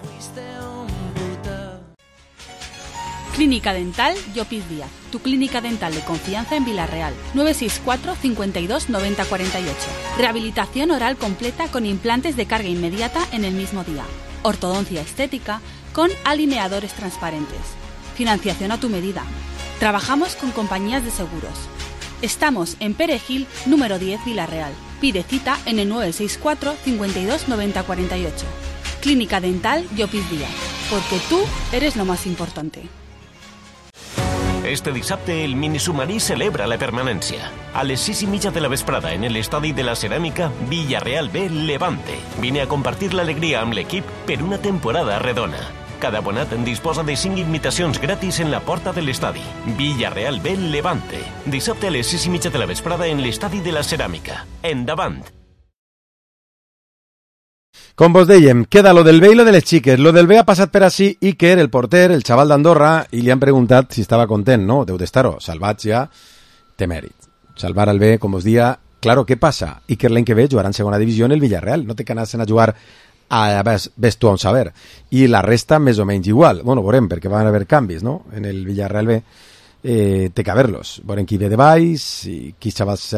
Clínica Dental Llopis Díaz, tu clínica dental de confianza en Vila-real. nueve seis cuatro, cincuenta y dos, noventa cuarenta y ocho. Rehabilitación oral completa con implantes de carga inmediata en el mismo día. Ortodoncia estética con alineadores transparentes. Financiación a tu medida. Trabajamos con compañías de seguros. Estamos en Perejil, número diez, Vila-real. Pide cita en el nueve seis cuatro, cincuenta y dos, noventa cuarenta y ocho. Clínica Dental Llopis Díaz, porque tú eres lo más importante. Este dissabte el minisubmarí celebra la permanència. A les sis i mitja de la vesprada en l'estadi de la Ceràmica, Villarreal B Levante. Vine a compartir l'alegria amb l'equip per una temporada redona. Cada abonat disposa de cinc invitacions gratis en la porta de l'estadi. Villarreal B Levante. Dissabte a les sis i mitja de la vesprada en l'estadi de la Ceràmica. Endavant! Com vos dèiem, queda lo del B i lo de les xiques. Lo del B ha passat per així Iker, el porter, el xaval d'Andorra, i li han preguntat si estava content, no? Deu d'estar-ho. Salvat ja té mèrit. Salvar el B, com vos dia, claro, què passa? Iker l'any que ve jugarà en segona divisió en el Villarreal. No té que anar-se'n a jugar a ves, ves tu a un saber. I la resta més o menys igual. Bueno, veurem, perquè van haver canvis, no? En el Villarreal B eh, té que haver-los. Veurem qui ve de baix, i qui xavals,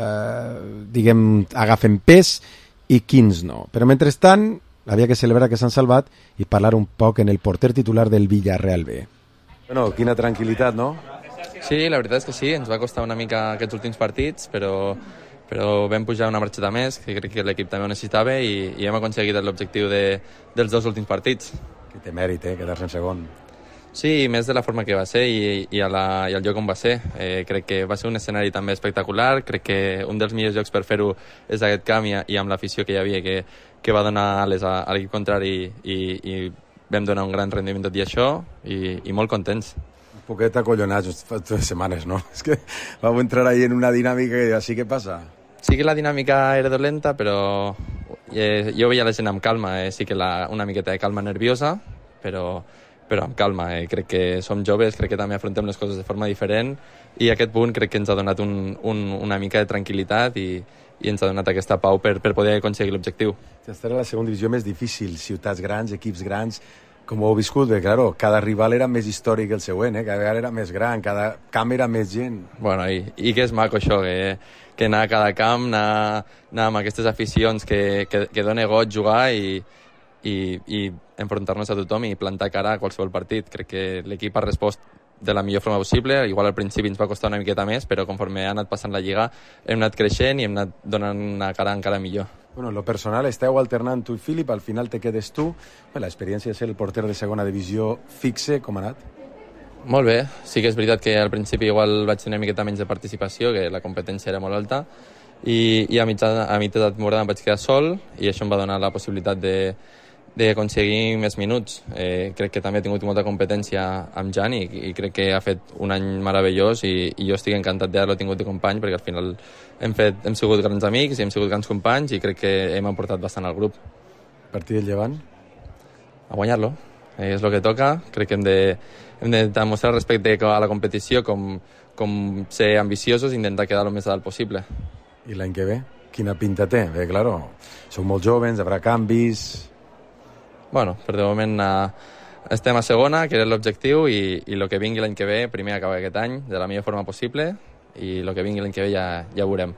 eh, diguem, agafen pes, i quins no. Però mentrestant havia que celebrar que s'han salvat i parlar un poc en el porter titular del Villarreal B. Bueno, quina tranquil·litat, no? Sí, la veritat és que sí, ens va costar una mica aquests últims partits, però, però vam pujar una marxeta més, que crec que l'equip també ho necessitava, i, i hem aconseguit l'objectiu de, dels dos últims partits. Que té mèrit, eh, quedar-se en segon. Sí, més de la forma que va ser i, i, a la, i al lloc on va ser. Eh, crec que va ser un escenari també espectacular, crec que un dels millors llocs per fer-ho és aquest camp i, i amb l'afició que hi havia que, que va donar ales a, a l'equip contrari i, i vam donar un gran rendiment tot i això i, i molt contents. Un poquet acollonats fa dues setmanes, no? És que vau entrar ahí en una dinàmica i així què passa? Sí que la dinàmica era dolenta, però eh, jo veia la gent amb calma, eh, sí que la, una miqueta de calma nerviosa, però però amb calma, eh? Crec que som joves, crec que també afrontem les coses de forma diferent i aquest punt crec que ens ha donat un, un, una mica de tranquil·litat i, i ens ha donat aquesta pau per, per poder aconseguir l'objectiu. Esta era la segona divisió més difícil, ciutats grans, equips grans, com ho heu viscut? Bé, claro, cada rival era més històric que el següent, eh? Cada vegada era més gran, cada camp era més gent. Bueno, i, i que és maco això, que, que anar a cada camp, anar, anar amb aquestes aficions que, que, que dona goig jugar i i, i enfrontar-nos a tothom i plantar cara a qualsevol partit. Crec que l'equip ha respost de la millor forma possible. Igual al principi ens va costar una miqueta més, però conforme ha anat passant la Lliga hem anat creixent i hem anat donant una cara encara millor. Bueno, en lo personal esteu alternant tu i Philip, al final te quedes tu. L'experiència de ser el porter de segona divisió fixe, com ha anat? Molt bé, sí que és veritat que al principi igual vaig tenir una miqueta menys de participació, que la competència era molt alta, i, i a mitja, a mitja de temporada em vaig quedar sol i això em va donar la possibilitat de d'aconseguir més minuts. Eh, crec que també he tingut molta competència amb Jan i, i crec que ha fet un any meravellós i, i jo estic encantat d'haver-lo tingut de company perquè al final hem, fet, hem sigut grans amics i hem sigut grans companys i crec que hem aportat bastant al grup. Partit del Llevant? A guanyar-lo. Eh, és el que toca. Crec que hem de, hem de demostrar respecte a la competició com, com ser ambiciosos i intentar quedar el més dalt possible. I l'any que ve? Quina pinta té? Bé, claro, sou molt joves, haurà canvis... Bueno, per de moment uh, estem a segona, que era l'objectiu, i, i el que vingui l'any que ve, primer acabar aquest any de la millor forma possible, i el que vingui l'any que ve ja, ja veurem.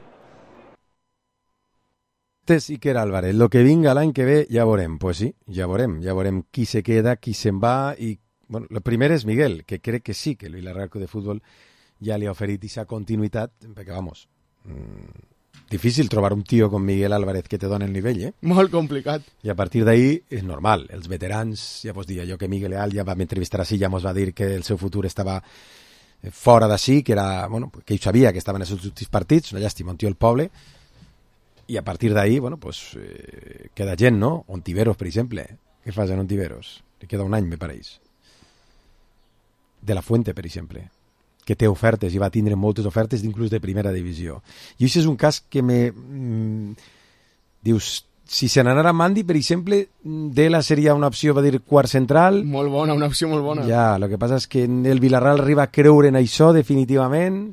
Este és Iker Álvarez, lo que vinga l'any que ve ja veurem. Pues sí, ja veurem, ja veurem qui se queda, qui se'n va, i bueno, el primer és Miguel, que crec que sí, que el Villarreal de Futbol ja li ha oferit aquesta continuïtat, perquè vamos... Mmm, difícil trobar un tio com Miguel Álvarez que te dona el nivell, eh? Molt complicat. I a partir d'ahí és normal. Els veterans, ja vos dia jo que Miguel Leal ja va entrevistar així, ja mos va dir que el seu futur estava fora d'ací, que era, bueno, que ell sabia que estaven els últims partits, una llàstima, on tio el poble, i a partir d'ahí, bueno, pues, eh, queda gent, no? Ontiveros, per exemple. Què fas en Ontiveros? Li queda un any, me pareix. De la Fuente, per exemple, que té ofertes, i va tindre moltes ofertes, inclús de primera divisió. I això és un cas que me... Mm, dius, si se n'anara Mandi, per exemple, Dela seria una opció, va dir, quart central. Molt bona, una opció molt bona. Ja, el que passa és que el Villarreal arriba a creure en això, definitivament.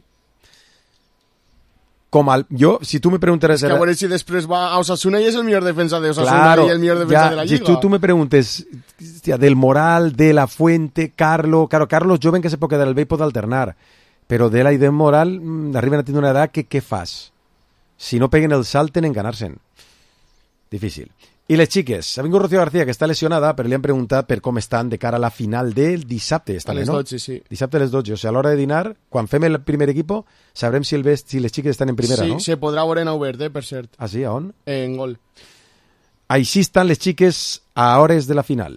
Com al, jo, si tu me preguntes... És que a veure si després va a Osasuna i és el millor defensa de Osasuna claro, i el millor defensa ja, de la Lliga. Si tu, tu me preguntes hostia, del Moral, de la Fuente, Carlo... Claro, Carlos joven que se pot quedar el vell pot alternar, però de la i del Moral mmm, arriben a tenir una edat que què fas? Si no peguen el salt tenen ganar-se'n. Difícil. I les xiques, ha vingut Rocío García, que està lesionada, però li han preguntat per com estan de cara a la final del dissabte. A les dotze, sí. Dissabte a les dotze. O sigui, a l'hora de dinar, quan fem el primer equip, sabrem si, el best, si les xiques estan en primera, sí, no? Sí, se podrà veure en obert, eh, per cert. Ah, sí? A on? En Gol. Així estan les xiques a hores de la final.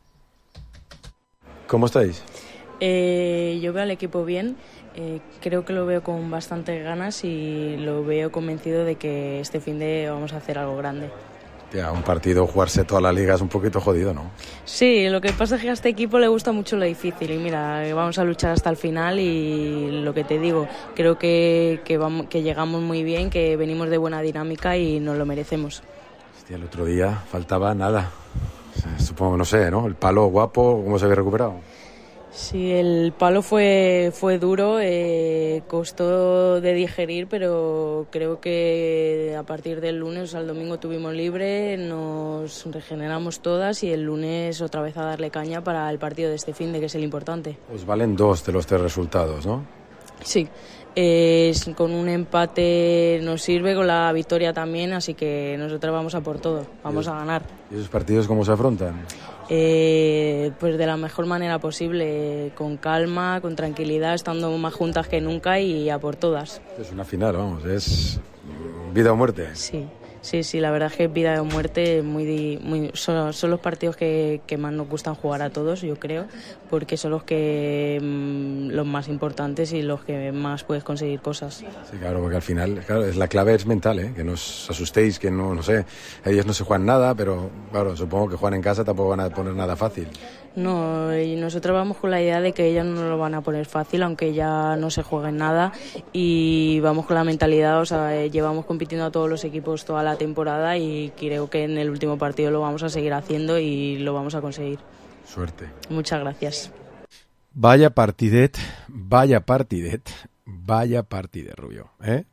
¿Cómo estáis? Eh, yo veo al equipo bien. Eh, creo que lo veo con bastantes ganas y lo veo convencido de que este fin de vamos a hacer algo grande. Ya, un partido, jugarse toda la liga es un poquito jodido, ¿no? Sí, lo que pasa es que a este equipo le gusta mucho lo difícil y mira, vamos a luchar hasta el final y lo que te digo, creo que, que, vamos, que llegamos muy bien, que venimos de buena dinámica y nos lo merecemos. Hostia, el otro día faltaba nada, supongo, no sé, ¿no? El palo guapo, ¿cómo se había recuperado? Sí, el palo fue, fue duro, eh, costó de digerir, pero creo que a partir del lunes, o sea, el domingo tuvimos libre, nos regeneramos todas y el lunes otra vez a darle caña para el partido de este fin de que es el importante. Os valen dos de los tres resultados, ¿no? Sí, eh, con un empate nos sirve, con la victoria también, así que nosotros vamos a por todo, vamos a ganar. ¿Y esos partidos cómo se afrontan? Eh, pues de la mejor manera posible, con calma, con tranquilidad, estando más juntas que nunca y a por todas. Es una final, vamos, es vida o muerte. Sí, sí, sí, la verdad es que es vida o muerte, muy, muy, son, son los partidos que, que más nos gustan jugar a todos, yo creo, porque son los que mmm, los más importantes y los que más puedes conseguir cosas. Sí, claro, porque al final, claro, es la clave es mental, ¿eh? Que no os asustéis, que no, no sé, ellos no se juegan nada, pero claro, supongo que juegan en casa tampoco van a poner nada fácil. No, y nosotros vamos con la idea de que ellas no lo van a poner fácil, aunque ya no se jueguen nada, y vamos con la mentalidad, o sea, eh, llevamos compitiendo a todos los equipos toda la temporada y creo que en el último partido lo vamos a seguir haciendo y lo vamos a conseguir. Suerte. Muchas gracias. Vaya partidet, vaya partidet, vaya partidet, Rubio, eh?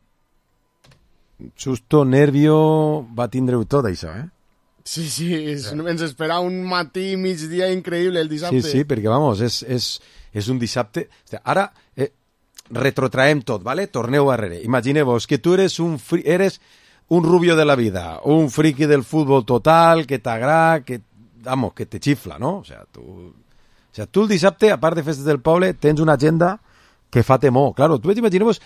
Susto, nervio, va tindre-ho tot, això, eh? Sí, sí, és, ens espera un matí migdia increïble el dissabte. Sí, sí, perquè, vamos, és, és, és un dissabte... Ara eh, retrotraem tot, ¿vale? Torneu arrere. Imagineu-vos que tu eres un, fri... eres un rubio de la vida, un friki del fútbol total, que t'agrada, que, vamos, que te xifla, no? O sea, tu... o sea, tu el dissabte, a part de festes del poble, tens una agenda que fa temor. Claro, tu imagineu-vos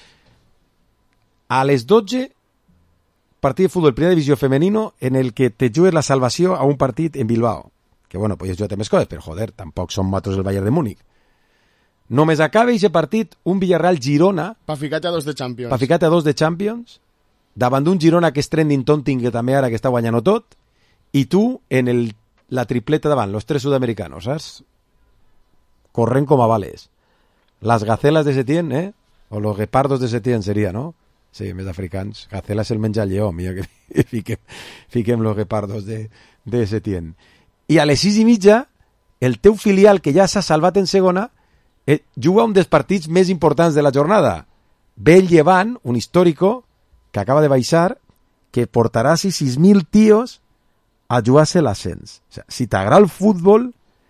a les dotze... partit de fútbol primera divisió femenino en el que te jugues la salvació a un partit en Bilbao. Que bueno, pues jo també més coses, però joder, tampoc som matos del Bayern de Múnich. Només acaba aquest partit un Villarreal-Girona... Pa ficar-te a dos de Champions. Pa ficar-te a dos de Champions, davant d'un Girona que és trending topping, que també ara que està guanyant tot, i tu en el, la tripleta davant, los tres sudamericanos, saps? Corrent com a vales. Las gacelas de Setién, eh? O los guepardos de Setién seria, no? Sí, més africans. Gacela és el menjar lleó, millor que fiquem, fiquem los guepardos de, de Setién. I a les sis i mitja, el teu filial, que ja s'ha salvat en segona, eh, juga un dels partits més importants de la jornada. Ve el Llevant, un històrico, que acaba de baixar, que portarà sis mil tios a jugar-se l'ascens. O sea, si t'agrada el futbol,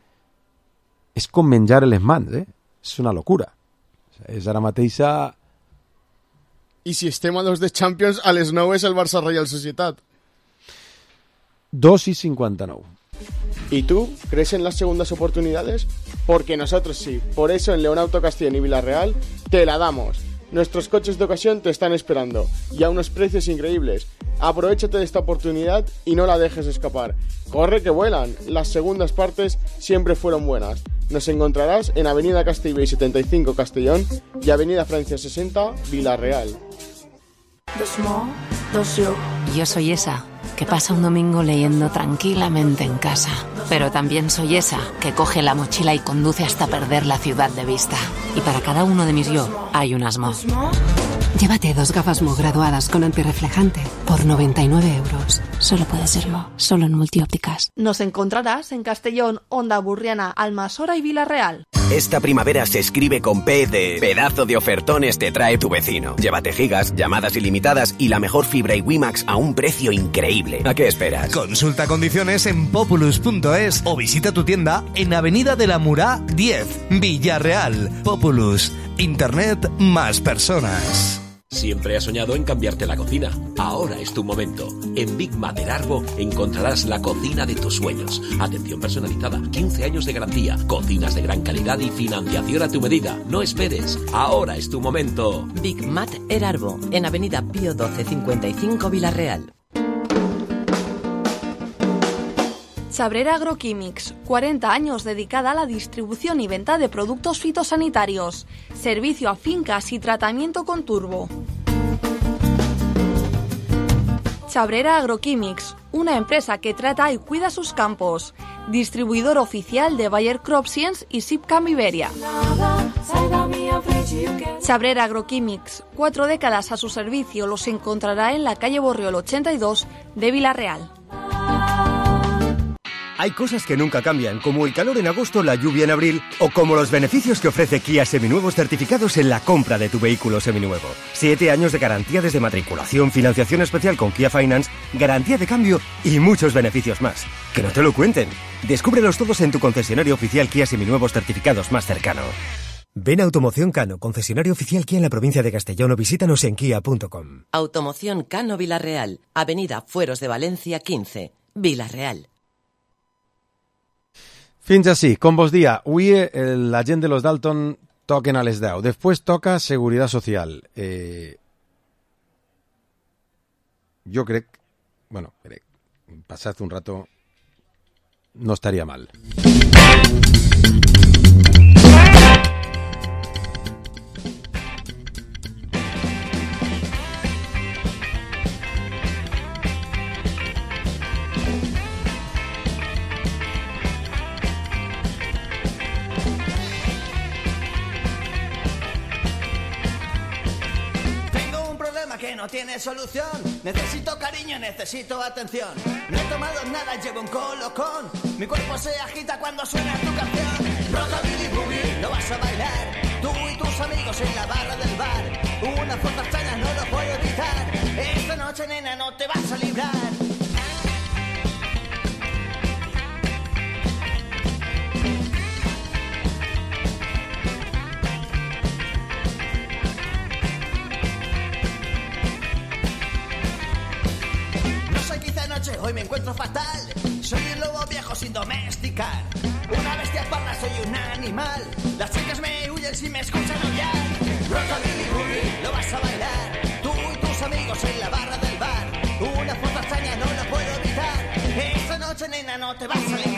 és com menjar les mans, eh? És una locura. O sea, és ara mateixa... I si estem a dos de Champions, a les nou és el Barça Real Societat. dos y cincuenta y nueve. ¿Y tú crees en las segundas oportunidades? Porque nosotros sí. Por eso en León Auto Castellón y Villarreal te la damos. Nuestros coches de ocasión te están esperando y a unos precios increíbles. Aprovechate de esta oportunidad y no la dejes escapar. ¡Corre que vuelan! Las segundas partes siempre fueron buenas. Nos encontrarás en Avenida Castellbell setenta y cinco Castellón y Avenida Francia sesenta Villarreal. Yo soy esa que pasa un domingo leyendo tranquilamente en casa. Pero también soy esa que coge la mochila y conduce hasta perder la ciudad de vista. Y para cada uno de mis yo hay un Asmo. Llévate dos gafas Mo graduadas con antirreflejante por noventa y nueve euros. Solo puede ser Mo, solo en Multiópticas. Nos encontrarás en Castellón, Onda Burriana, Almasora y Villarreal. Esta primavera se escribe con P de pedazo de ofertones te trae tu vecino. Llévate gigas, llamadas ilimitadas y la mejor fibra y WiMax a un precio increíble. ¿A qué esperas? Consulta condiciones en populus punto es o visita tu tienda en Avenida de la Murá diez, Villarreal. Populus, Internet más personas. Siempre has soñado en cambiarte la cocina. Ahora es tu momento. En Big Mater Arbo encontrarás la cocina de tus sueños. Atención personalizada, quince años de garantía, cocinas de gran calidad y financiación a tu medida. No esperes. Ahora es tu momento. Big Mater Arbo, en Avenida Pío doce cincuenta y cinco Villarreal. Chabrera Agroquímics, cuarenta años dedicada a la distribución y venta de productos fitosanitarios. Servicio a fincas y tratamiento con turbo. Chabrera Agroquímics, una empresa que trata y cuida sus campos. Distribuidor oficial de Bayer CropScience y Sipcam Iberia. Chabrera Agroquímics, cuatro décadas a su servicio, los encontrará en la calle Borriol ochenta y dos de Villarreal. Hay cosas que nunca cambian, como el calor en agosto, la lluvia en abril, o como los beneficios que ofrece Kia Seminuevos certificados en la compra de tu vehículo seminuevo. Siete años de garantía desde matriculación, financiación especial con Kia Finance, garantía de cambio y muchos beneficios más. ¡Que no te lo cuenten! Descúbrelos todos en tu concesionario oficial Kia Seminuevos certificados más cercano. Ven a Automoción Cano, concesionario oficial Kia en la provincia de Castellón, o visítanos en kia punto com. Automoción Cano Villarreal, Avenida Fueros de Valencia quince, Villarreal. Fins així, com vos dia, avui la gent de los Dalton toquen a les deu. Després toca Seguridad Social. Eh, jo crec, bueno, crec, passat un rato no estaria mal. Que no tiene solución. Necesito cariño, necesito atención. No he tomado nada, llevo un colocón. Mi cuerpo se agita cuando suena tu canción. Rockabilly boogie, lo vas a bailar. Tú y tus amigos en la barra del bar. Una fuerza extraña, no lo puedo evitar. Esta noche, nena, no te vas a librar. Hoy me encuentro fatal. Soy un lobo viejo sin domesticar. Una bestia parda, soy un animal. Las chicas me huyen si me escuchan aullar. Rockabilly boogie, lo vas a bailar. Tú y tus amigos en la barra del bar. Una fuerza extraña, no lo puedo evitar. Esta noche, nena, no te vas a librar.